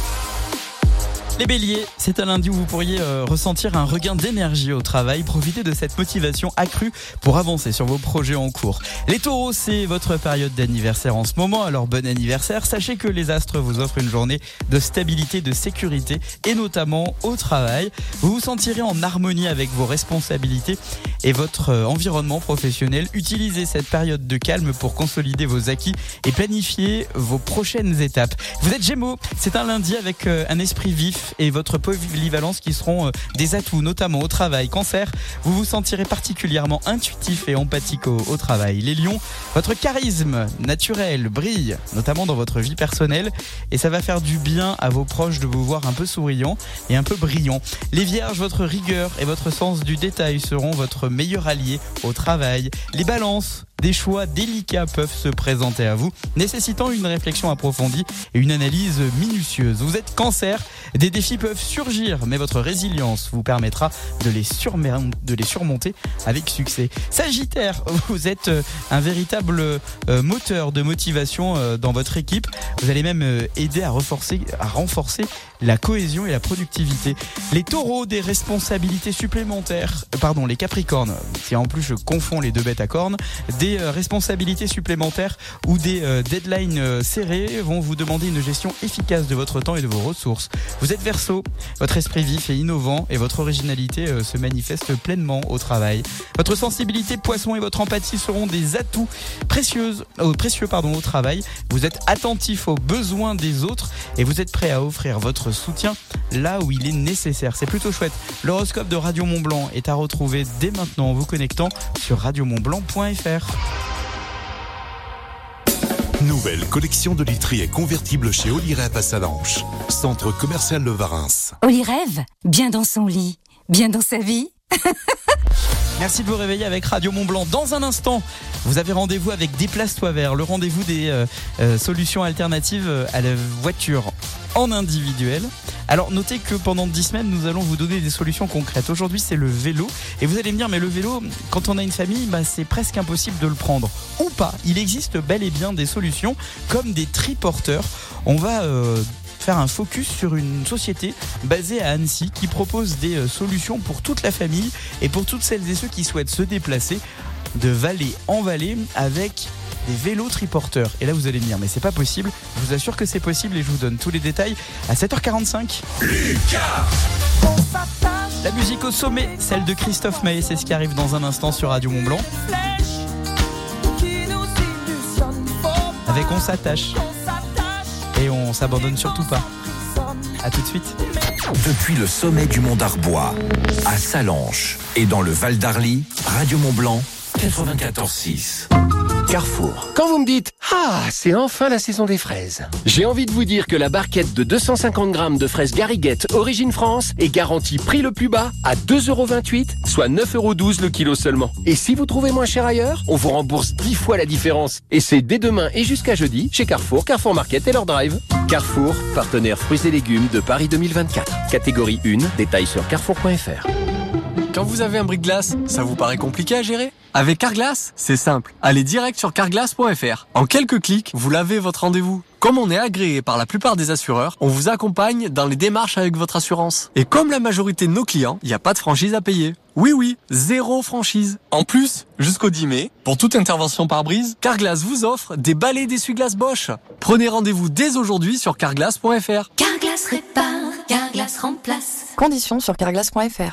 Les béliers, c'est un lundi où vous pourriez euh, ressentir un regain d'énergie au travail. Profitez de cette motivation accrue pour avancer sur vos projets en cours. Les taureaux, c'est votre période d'anniversaire en ce moment, alors bon anniversaire. Sachez que les astres vous offrent une journée de stabilité, de sécurité et notamment au travail. Vous vous sentirez en harmonie avec vos responsabilités et votre euh, environnement professionnel. Utilisez cette période de calme pour consolider vos acquis et planifier vos prochaines étapes. Vous êtes Gémeaux, c'est un lundi avec euh, un esprit vif et votre polyvalence qui seront des atouts, notamment au travail. Cancer, vous vous sentirez particulièrement intuitif et empathique au, au travail. Les lions, votre charisme naturel brille, notamment dans votre vie personnelle, et ça va faire du bien à vos proches de vous voir un peu souriant et un peu brillant. Les vierges, votre rigueur et votre sens du détail seront votre meilleur allié au travail. Les balances, des choix délicats peuvent se présenter à vous, nécessitant une réflexion approfondie et une analyse minutieuse. Vous êtes Cancer, des défis peuvent surgir, mais votre résilience vous permettra de les, surmer- de les surmonter avec succès. Sagittaire, vous êtes un véritable euh, moteur de motivation euh, dans votre équipe. Vous allez même euh, aider à renforcer, à renforcer la cohésion et la productivité. Les taureaux, des responsabilités supplémentaires, euh, pardon, les capricornes, si en plus je confonds les deux bêtes à cornes, des euh, responsabilités supplémentaires ou des euh, deadlines euh, serrés vont vous demander une gestion efficace de votre temps et de vos ressources. Vous êtes Verseau, votre esprit vif et innovant et votre originalité euh, se manifeste pleinement au travail. Votre sensibilité poisson et votre empathie seront des atouts précieuses, euh, précieux pardon, au travail. Vous êtes attentif aux besoins des autres et vous êtes prêt à offrir votre soutien là où il est nécessaire. C'est plutôt chouette. L'horoscope de Radio Mont-Blanc est à retrouver dès maintenant en vous connectant sur radio mont blanc point f r. Nouvelle collection de literie convertible chez Olyrève à Salanches, centre commercial Le Varins. Olyrève, bien dans son lit, bien dans sa vie. Merci de vous réveiller avec Radio Mont-Blanc. Dans un instant, vous avez rendez-vous avec Déplace-toi Vert, le rendez-vous des euh, euh, solutions alternatives à la voiture en individuel. Alors notez que pendant dix semaines, nous allons vous donner des solutions concrètes. Aujourd'hui, c'est le vélo. Et vous allez me dire, mais le vélo, quand on a une famille, bah, c'est presque impossible de le prendre. Ou pas. Il existe bel et bien des solutions comme des triporteurs. On va... Euh, faire un focus sur une société basée à Annecy qui propose des euh, solutions pour toute la famille et pour toutes celles et ceux qui souhaitent se déplacer de vallée en vallée avec des vélos triporteurs. Et là vous allez me dire mais c'est pas possible. Je vous assure que c'est possible et je vous donne tous les détails à sept heures quarante-cinq. Lucas, la musique au sommet, celle de Christophe Maé, c'est ce qui arrive dans un instant sur Radio Mont-Blanc. Avec On s'attache. Et on s'abandonne surtout pas. A tout de suite. Depuis le sommet du mont d'Arbois, à Salanches et dans le Val d'Arly, Radio Mont-Blanc, quatre-vingt-quatorze six. Carrefour. Quand vous me dites « Ah, c'est enfin la saison des fraises », j'ai envie de vous dire que la barquette de deux cent cinquante grammes de fraises Gariguette Origine France est garantie prix le plus bas à deux euros vingt-huit, soit neuf euros douze le kilo seulement. Et si vous trouvez moins cher ailleurs, on vous rembourse dix fois la différence. Et c'est dès demain et jusqu'à jeudi chez Carrefour, Carrefour Market et leur drive. Carrefour, partenaire fruits et légumes de Paris deux mille vingt-quatre. Catégorie un, détails sur carrefour point f r. Quand vous avez un bris-de-glace, ça vous paraît compliqué à gérer ? Avec Carglass, c'est simple. Allez direct sur carglass point f r. En quelques clics, vous lavez votre rendez-vous. Comme on est agréé par la plupart des assureurs, on vous accompagne dans les démarches avec votre assurance. Et comme la majorité de nos clients, il n'y a pas de franchise à payer. Oui, oui, zéro franchise. En plus, jusqu'au dix mai, pour toute intervention par brise, Carglass vous offre des balais d'essuie-glace Bosch. Prenez rendez-vous dès aujourd'hui sur carglass point f r. Carglass répare, Carglass remplace. Conditions sur carglass point f r.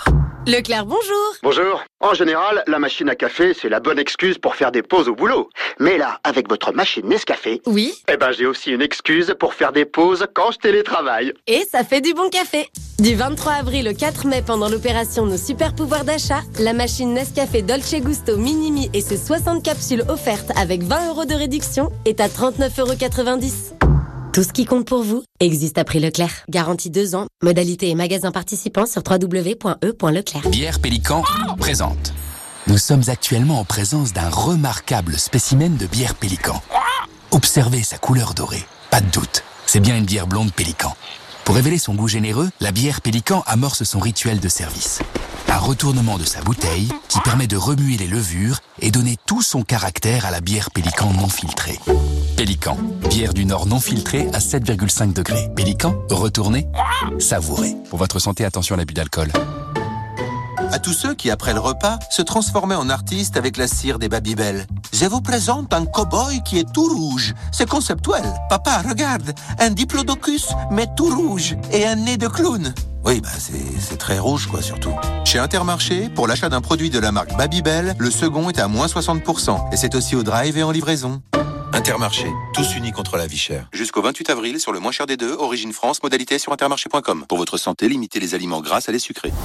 Leclerc, bonjour. Bonjour. En général, la machine à café, c'est la bonne excuse pour faire des pauses au boulot. Mais là, avec votre machine Nescafé... Oui. Eh ben, j'ai aussi une excuse pour faire des pauses quand je télétravaille. Et ça fait du bon café. Du vingt-trois avril au quatre mai, pendant l'opération Nos Super Pouvoirs d'achat, la machine Nescafé Dolce Gusto Minimi et ses soixante capsules offertes avec vingt euros de réduction est à trente-neuf euros quatre-vingt-dix. Tout ce qui compte pour vous existe à prix Leclerc. Garantie deux ans. Modalité et magasins participants sur w w w point e point leclerc. Bière Pélican présente. Nous sommes actuellement en présence d'un remarquable spécimen de bière Pélican. Observez sa couleur dorée. Pas de doute, c'est bien une bière blonde Pélican. Pour révéler son goût généreux, la bière Pélican amorce son rituel de service. Un retournement de sa bouteille qui permet de remuer les levures et donner tout son caractère à la bière Pélican non filtrée. Pélican, bière du Nord non filtrée à sept virgule cinq degrés. Pélican, retournez, savourez. Pour votre santé, attention à l'abus d'alcool. À tous ceux qui, après le repas, se transformaient en artistes avec la cire des Babybel. Je vous présente un cow-boy qui est tout rouge. C'est conceptuel. Papa, regarde, un diplodocus, mais tout rouge, et un nez de clown. Oui, bah c'est, c'est très rouge, quoi, surtout. Chez Intermarché, pour l'achat d'un produit de la marque Babybel, le second est à moins soixante pour cent. Et c'est aussi au drive et en livraison. Intermarché, tous unis contre la vie chère. Jusqu'au vingt-huit avril, sur le moins cher des deux, Origine France, modalité sur intermarché point com. Pour votre santé, limitez les aliments gras à les sucrés.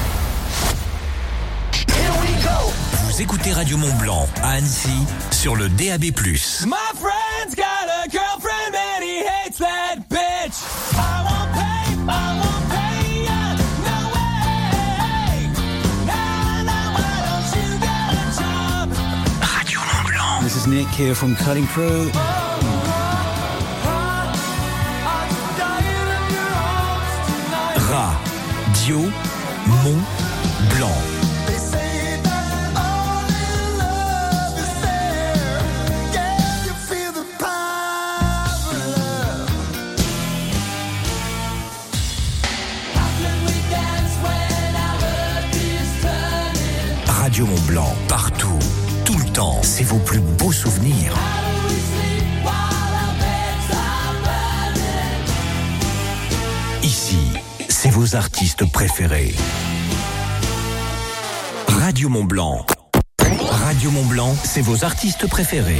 Vous écoutez Radio Mont Blanc à Annecy sur le D A B plus. My friend's got a girlfriend and he hates that bitch. I won't pay, I won't pay ya, no way. Now, now, why don't you get a job? Radio Mont Blanc. This is Nick here from Cutting Pro. Radio Mont Blanc. Radio Mont Blanc, partout, tout le temps, c'est vos plus beaux souvenirs. Ici, c'est vos artistes préférés. Radio Mont Blanc. Radio Mont Blanc, c'est vos artistes préférés.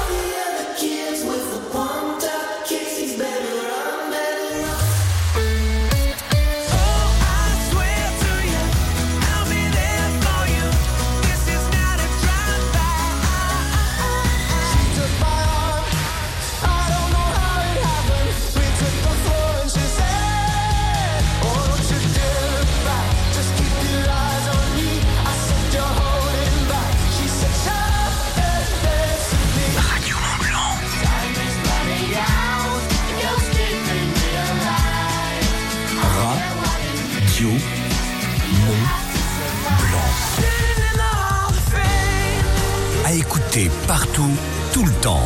Radio Mont Blanc. À écouter partout, tout le temps.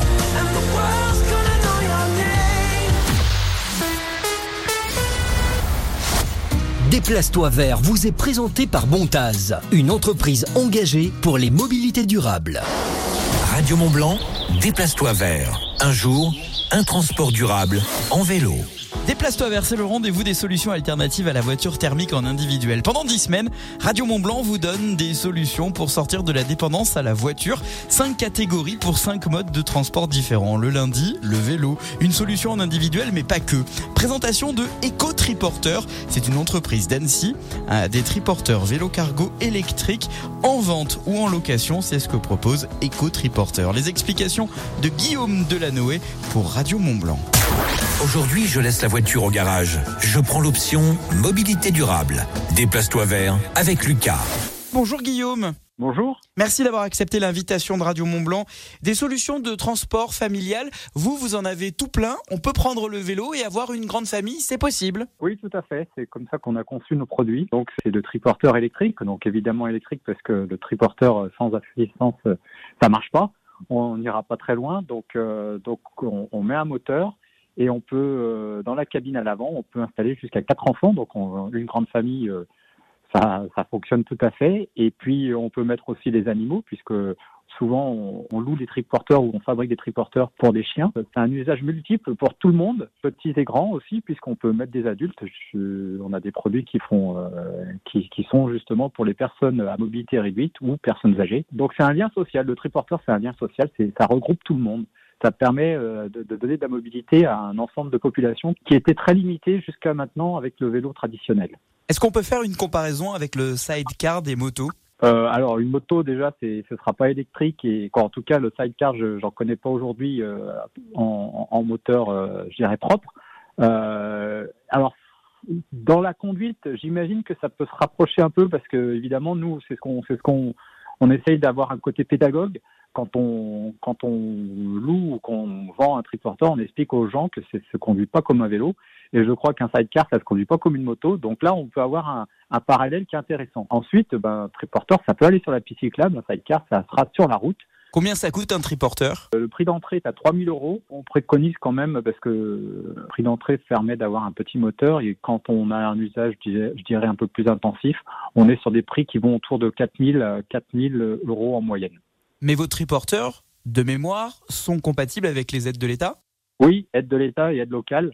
Déplace-toi vert vous est présenté par Bontaz, une entreprise engagée pour les mobilités durables. Radio Mont Blanc, déplace-toi vert. Un jour, un transport durable en vélo. Déplace-toi vers, c'est le rendez-vous des solutions alternatives à la voiture thermique en individuel. Pendant dix semaines, Radio Mont Blanc vous donne des solutions pour sortir de la dépendance à la voiture. Cinq catégories pour cinq modes de transport différents. Le lundi, le vélo, une solution en individuel mais pas que. Présentation de Eco Triporteur. C'est une entreprise d'Annecy, des triporteurs vélo cargo électriques en vente ou en location. C'est ce que propose Eco Triporteur. Les explications de Guillaume Delanoë pour Radio Mont Blanc. Aujourd'hui, je laisse la voiture au garage. Je prends l'option mobilité durable. Déplace-toi vert avec Lucas. Bonjour Guillaume. Bonjour. Merci d'avoir accepté l'invitation de Radio Mont Blanc. Des solutions de transport familial, vous, vous en avez tout plein. On peut prendre le vélo et avoir une grande famille, c'est possible? Oui, tout à fait. C'est comme ça qu'on a conçu nos produits. Donc, c'est de triporteur électrique. Donc, évidemment électrique parce que le triporteur sans assistance, ça marche pas. On n'ira pas très loin. Donc, euh, donc on, on met un moteur. Et on peut, euh, dans la cabine à l'avant, on peut installer jusqu'à quatre enfants. Donc, on, une grande famille, euh, ça, ça fonctionne tout à fait. Et puis, on peut mettre aussi les animaux, puisque souvent on, on loue des triporteurs ou on fabrique des triporteurs pour des chiens. C'est un usage multiple pour tout le monde, petits et grands aussi, puisqu'on peut mettre des adultes. Je, on a des produits qui font, euh, qui, qui sont justement pour les personnes à mobilité réduite ou personnes âgées. Donc c'est un lien social. Le triporteur, c'est un lien social. C'est, ça regroupe tout le monde. Ça permet euh, de, de donner de la mobilité à un ensemble de population qui était très limité jusqu'à maintenant avec le vélo traditionnel. Est-ce qu'on peut faire une comparaison avec le sidecar des motos ? Euh, alors une moto déjà, c'est, ce sera pas électrique et en tout cas le sidecar, je, j'en connais pas aujourd'hui euh, en, en moteur, euh, je dirais propre. Euh, alors dans la conduite, j'imagine que ça peut se rapprocher un peu parce que évidemment nous, c'est ce qu'on, c'est ce qu'on, on essaye d'avoir un côté pédagogue. Quand on, quand on loue ou qu'on vend un triporteur, on explique aux gens que ça ne se conduit pas comme un vélo. Et je crois qu'un sidecar, ça ne se conduit pas comme une moto. Donc là, on peut avoir un, un parallèle qui est intéressant. Ensuite, ben, un triporteur, ça peut aller sur la piste cyclable. Un sidecar, ça sera sur la route. Combien ça coûte un triporteur ? Le prix d'entrée est à trois mille euros. On préconise quand même, parce que le prix d'entrée permet d'avoir un petit moteur. Et quand on a un usage, je dirais, un peu plus intensif, on est sur des prix qui vont autour de quatre mille euros en moyenne. Mais vos triporteurs, de mémoire, sont compatibles avec les aides de l'État ? Oui, aide de l'État et aide locale.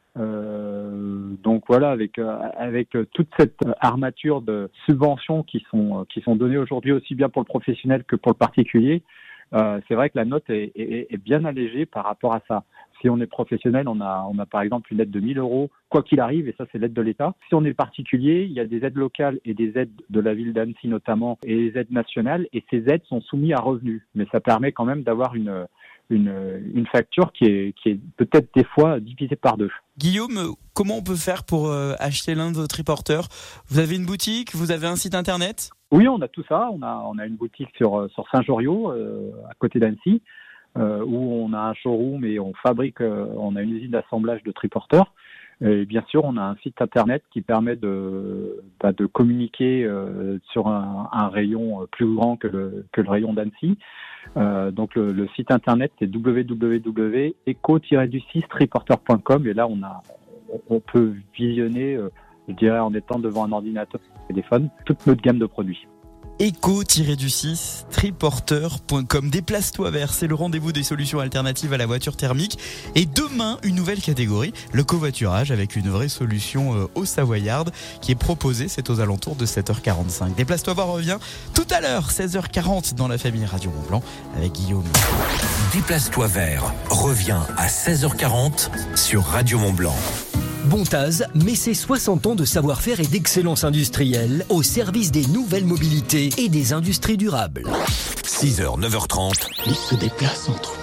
Euh, donc voilà, avec euh, avec toute cette armature de subventions qui sont qui sont données aujourd'hui aussi bien pour le professionnel que pour le particulier, euh, c'est vrai que la note est, est, est bien allégée par rapport à ça. Si on est professionnel, on a on a par exemple une aide de mille euros, quoi qu'il arrive, et ça c'est l'aide de l'État. Si on est particulier, il y a des aides locales et des aides de la ville d'Annecy notamment, et les aides nationales, et ces aides sont soumises à revenus. Mais ça permet quand même d'avoir une une une facture qui est qui est peut-être des fois divisée par deux. Guillaume, comment on peut faire pour euh, acheter l'un de vos triporteurs ? Vous avez une boutique ? Vous avez un site internet ? Oui, on a tout ça. On a on a une boutique sur sur Saint-Joriot, euh, à côté d'Annecy. Euh, où on a un showroom et on fabrique, euh, on a une usine d'assemblage de triporteurs. Et bien sûr, on a un site internet qui permet de, bah, de communiquer euh, sur un, un rayon plus grand que le, que le rayon d'Annecy. Euh, donc le, le site internet c'est w w w point eco tiret six triporteur point com et là on a, on peut visionner, euh, je dirais en étant devant un ordinateur, un téléphone, toute notre gamme de produits. eco tiret six triporteur point com. Déplace-toi vers, c'est le rendez-vous des solutions alternatives à la voiture thermique. Et demain, une nouvelle catégorie, le covoiturage, avec une vraie solution euh, au Savoyard qui est proposée, c'est aux alentours de sept heures quarante-cinq. Déplace-toi voir revient tout à l'heure, seize heures quarante dans la famille Radio Mont Blanc avec Guillaume. Déplace-toi vers revient à seize heures quarante sur Radio Mont Blanc. Bontaz met ses soixante ans de savoir-faire et d'excellence industrielle au service des nouvelles mobilités et des industries durables. six heures, neuf heures trente. Il se déplace en troupeau.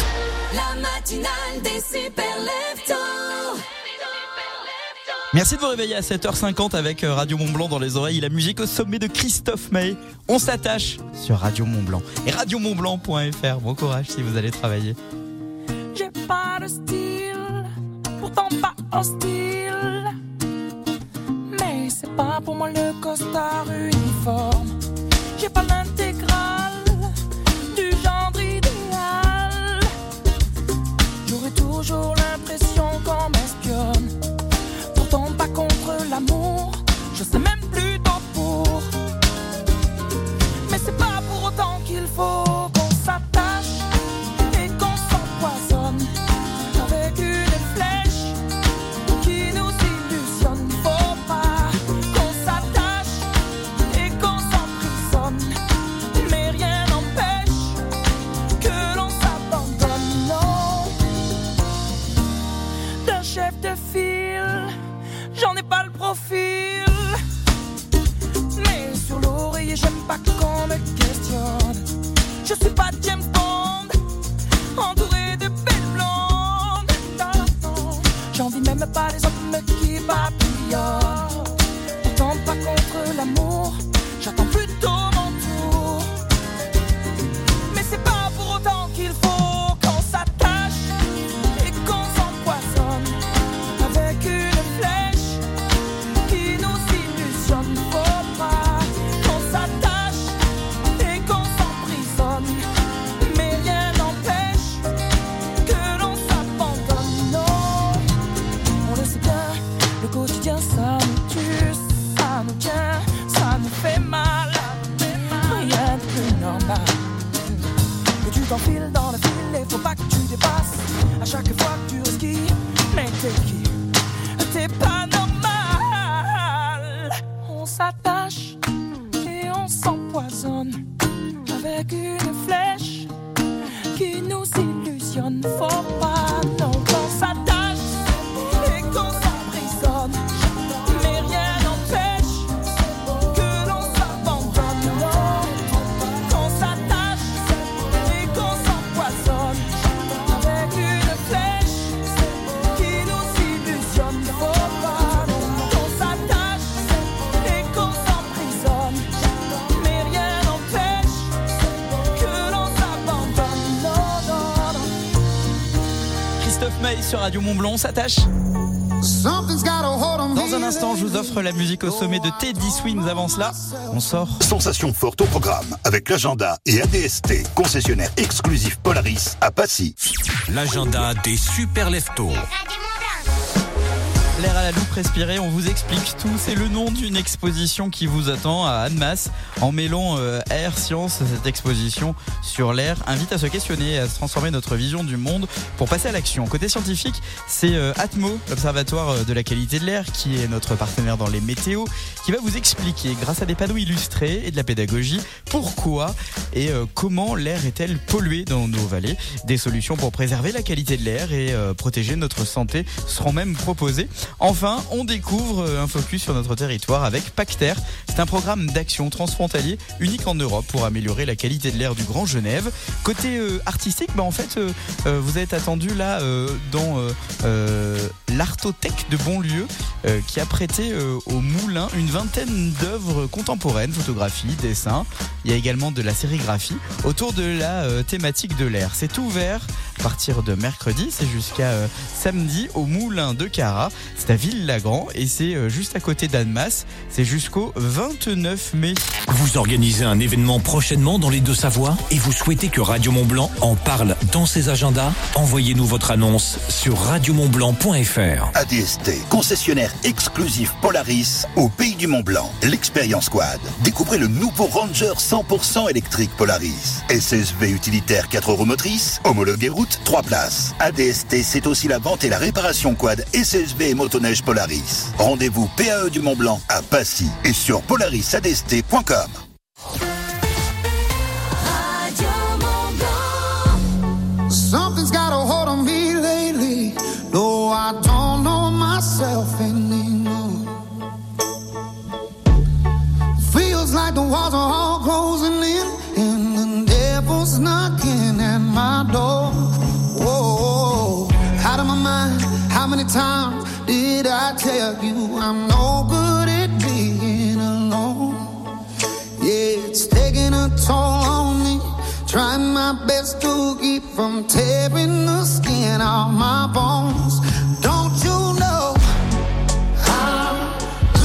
La matinale des super leftos. Merci de vous réveiller à sept heures cinquante avec Radio Mont Blanc dans les oreilles. La musique au sommet de Christophe Maé. On s'attache sur Radio Mont Blanc et radio mont blanc point f r. Bon courage si vous allez travailler. J'ai pas de style, pourtant pas hostile. Mais c'est pas pour moi le costard uniforme. J'ai pas l'intégrale du genre idéal. J'aurais toujours l'impression qu'on m'espionne. Pourtant pas contre l'amour, je sais même plus tant pour. Mais c'est pas pour autant qu'il faut qu'on s'attache et qu'on s'empoisonne avec une flèche qui nous illusionne. Faut pas qu'on s'attache et qu'on s'emprisonne, mais rien n'empêche que l'on s'abandonne. Non, d'un chef de file, j'en ai pas le profil, mais sur l'oreiller j'aime pas qu'on me questionne. Je suis pas James Bond, entouré de belles blondes. Non, non, j'envie même pas les hommes qui papillonnent. Pourtant pas contre l'amour, j'attends plutôt mon tour. Mais c'est pas pour autant qu'il faut qu'on s'attache et qu'on s'empoisonne avec une flèche qui nous illusionne. Faut pas qu'on s'attache et qu'on s'emprisonne, mais rien n'empêche que l'on s'abandonne. Non, on le sait bien, le quotidien ça nous tue, ça nous tient, ça nous fait mal. t'es qui? T'es pas normal. On s'attache et on s'empoisonne avec une flèche qui nous illusionne. Faut pas non qu'on s'attache et qu'on s'emprisonne, mais rien n'empêche que l'on s'abandonne. Non, qu'on s'attache et qu'on s'empoisonne avec une flèche qui nous illusionne. Faut pas qu'on s'attache et qu'on s'emprisonne, mais rien n'empêche que l'on s'abandonne. Non, non, non. Christophe Maé sur Radio Mont-Blanc, on s'attache. Dans un instant, je vous offre la musique au sommet de Teddy Swims. Avant cela, on sort. Sensation forte au programme avec l'agenda et A D S T, concessionnaire exclusif Polaris à Passy. L'agenda des super leftos. L'air à la loupe, respirer, on vous explique tout. C'est le nom d'une exposition qui vous attend à Annemasse. En mêlant euh, air, science, cette exposition sur l'air invite à se questionner et à se transformer notre vision du monde pour passer à l'action. Côté scientifique, c'est euh, Atmo, l'Observatoire de la qualité de l'air, qui est notre partenaire dans les météos, qui va vous expliquer, grâce à des panneaux illustrés et de la pédagogie, pourquoi et euh, comment l'air est-elle pollué dans nos vallées. Des solutions pour préserver la qualité de l'air et euh, protéger notre santé seront même proposées. Enfin, on découvre un focus sur notre territoire avec Pacter. C'est un programme d'action transfrontalier unique en Europe pour améliorer la qualité de l'air du Grand Genève. Côté euh, artistique, bah en fait, euh, euh, vous êtes attendu là euh, dans euh, euh, l'Artothèque de Bonlieu euh, qui a prêté euh, au Moulin une vingtaine d'œuvres contemporaines, photographies, dessins. Il y a également de la sérigraphie autour de la euh, thématique de l'air. C'est ouvert à partir de mercredi, c'est jusqu'à euh, samedi au Moulin de Cara. C'est à Ville-Lagrand et c'est euh, juste à côté d'Annemasse. C'est jusqu'au vingt-neuf mai. Vous organisez un événement prochainement dans les Deux-Savoies et vous souhaitez que Radio Mont-Blanc en parle dans ses agendas? Envoyez-nous votre annonce sur radio mont blanc point f r. A D S T, concessionnaire exclusif Polaris au pays du Mont-Blanc. L'Expérience Quad. Découvrez le nouveau Ranger cent pour cent électrique Polaris. S S V utilitaire quatre roues motrices, homologué route, trois places. A D S T, c'est aussi la vente et la réparation quad S S V et motoneige Polaris. Rendez-vous P A E du Mont-Blanc à Passy et sur polaris a d s t point com. Something's got a hold on me lately. No, I don't know myself anymore. Feels like the walls are all closing in and the devil's knocking at my door. Whoa, out of my mind. How many times did I tell you I'm no good at being alone? Yeah, it's taking a toll on me. Trying my best to keep from tearing the skin off my bones. Don't you know how to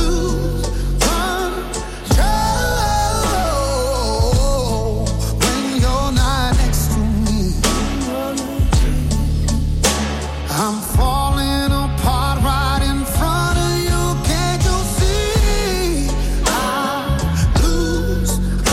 control when you're not next to me? I'm falling apart right in front of you. Can't you see? I lose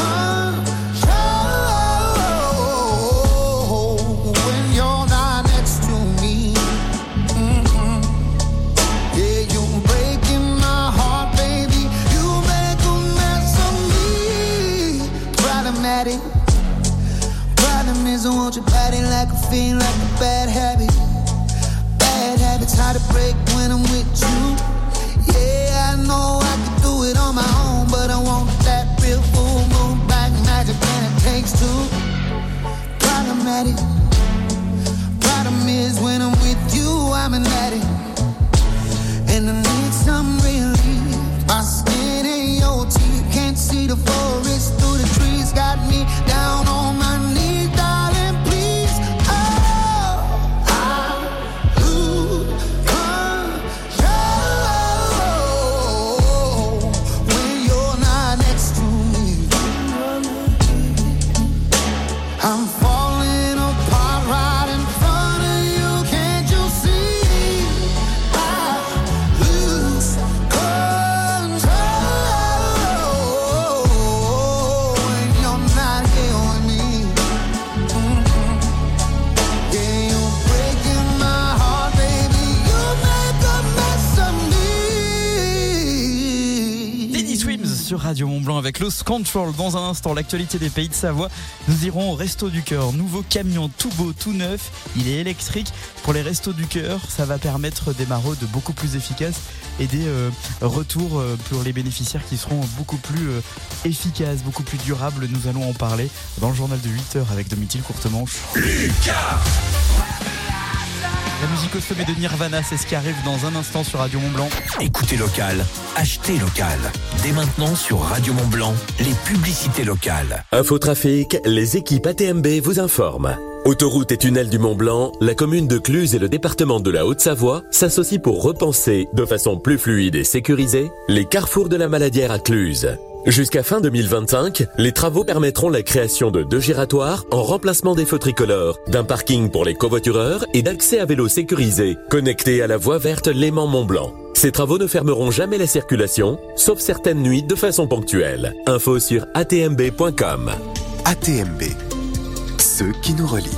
control when you're not next to me. Mm-hmm. Yeah, you're breaking my heart, baby. You make a mess of me. Problematic. Problem is I want your body like a fiend, like a bad habit. Bad habits hard to break when I'm with you. Yeah, I know I can do it on my own, but I want that real full moon black magic, and it takes two. Problematic. Problem is when I'm with you, I'm an addict, and I need some relief. My skin ain't your teeth, can't see the forest through the trees. Got me down on my knees, darling, please. Oh, I lose control sur Radio Mont-Blanc avec Lost Control. Dans un instant, l'actualité des Pays de Savoie. Nous irons au Resto du Cœur. Nouveau camion tout beau, tout neuf. Il est électrique. Pour les Restos du Cœur, ça va permettre des maraudes beaucoup plus efficaces et des euh, retours euh, pour les bénéficiaires qui seront beaucoup plus euh, efficaces, beaucoup plus durables. Nous allons en parler dans le journal de huit heures avec Domitil Courtemanche. Lucas. La musique au sommet de Nirvana, c'est ce qui arrive dans un instant sur Radio Mont-Blanc. Écoutez local, achetez local. Dès maintenant sur Radio Mont-Blanc, les publicités locales. Infotrafic, les équipes A T M B vous informent. Autoroute et tunnel du Mont-Blanc, la commune de Cluses et le département de la Haute-Savoie s'associent pour repenser, de façon plus fluide et sécurisée, les carrefours de la Maladière à Cluses. Jusqu'à fin deux mille vingt-cinq, les travaux permettront la création de deux giratoires en remplacement des feux tricolores, d'un parking pour les covoitureurs et d'accès à vélo sécurisé, connecté à la voie verte Léman-Mont-Blanc. Ces travaux ne fermeront jamais la circulation, sauf certaines nuits de façon ponctuelle. Info sur a t m b point com. A T M B, ceux qui nous relient.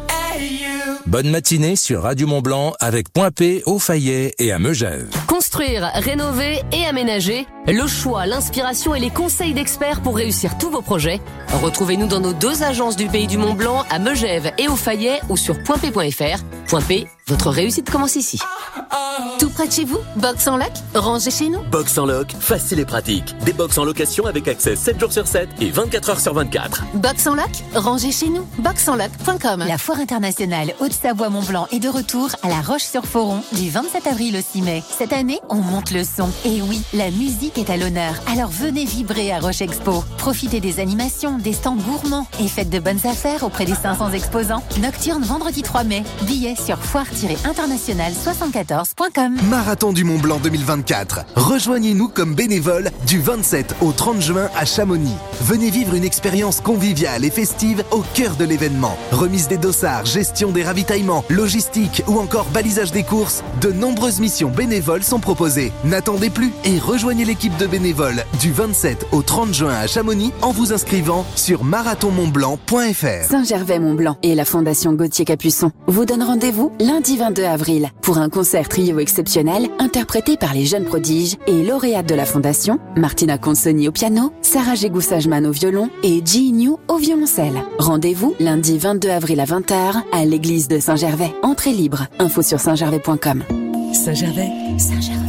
Bonne matinée sur Radio Mont-Blanc avec Point P, au Fayet et à Megève. Construire, rénover et aménager, le choix, l'inspiration et les conseils d'experts pour réussir tous vos projets. Retrouvez-nous dans nos deux agences du Pays du Mont-Blanc à Megève et au Fayet ou sur point p point f r. Point P, votre réussite commence ici. Tout près de chez vous, box en loc, rangez chez nous. Box en loc, facile et pratique. Des box en location avec accès sept jours sur sept et vingt-quatre heures sur vingt-quatre. Box en loc, rangez chez nous. box en loc point com. La foire internationale Haute-Savoie-Mont-Blanc est de retour à La Roche-sur-Foron du vingt-sept avril au six mai. Cette année, on monte le son. Et oui, la musique est à l'honneur. Alors venez vibrer à Roche Expo. Profitez des animations, des stands gourmands et faites de bonnes affaires auprès des cinq cents exposants. Nocturne vendredi trois mai. Billets sur foire tiret international soixante-quatorze point com. Marathon du Mont-Blanc deux mille vingt-quatre. Rejoignez-nous comme bénévole du vingt-sept au trente juin à Chamonix. Venez vivre une expérience conviviale et festive au cœur de l'événement. Remise des dossards, gestion des ravitaillements, logistique ou encore balisage des courses. De nombreuses missions bénévoles sont proposées. N'attendez plus et rejoignez l'équipe de bénévoles du vingt-sept au trente juin à Chamonix en vous inscrivant sur marathon mont blanc point f r. Saint-Gervais-Mont-Blanc et la Fondation Gauthier Capuçon vous donnent rendez-vous lundi vingt-deux avril pour un concert trio exceptionnel interprété par les jeunes prodiges et lauréates de la Fondation, Martina Consoni au piano, Sarah Gégou-Sajman au violon et Ji New au violoncelle. Rendez-vous lundi vingt-deux avril à vingt heures à l'église de Saint-Gervais. Entrée libre. Info sur saint gervais point com. Saint-Gervais. Saint-Gervais.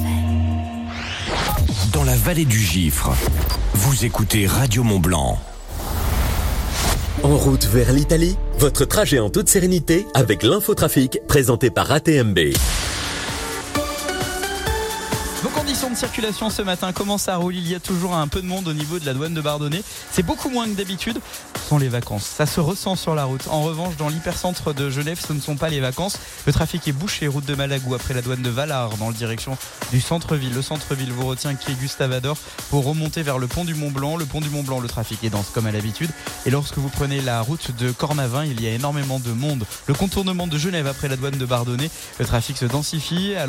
Dans la vallée du Gifre, vous écoutez Radio Mont-Blanc. En route vers l'Italie, votre trajet en toute sérénité avec l'infotrafic présenté par A T M B. Vos conditions de circulation ce matin, comment ça roule? Il y a toujours un peu de monde au niveau de la douane de Bardonnay. C'est beaucoup moins que d'habitude. Ce sont les vacances. Ça se ressent sur la route. En revanche, dans l'hypercentre de Genève, ce ne sont pas les vacances. Le trafic est bouché, route de Malagou, après la douane de Valard, dans la direction du centre-ville. Le centre-ville vous retient quai Gustave Ador pour remonter vers le pont du Mont-Blanc. Le pont du Mont-Blanc, le trafic est dense comme à l'habitude. Et lorsque vous prenez la route de Cornavin, il y a énormément de monde. Le contournement de Genève après la douane de Bardonnay, le trafic se densifie.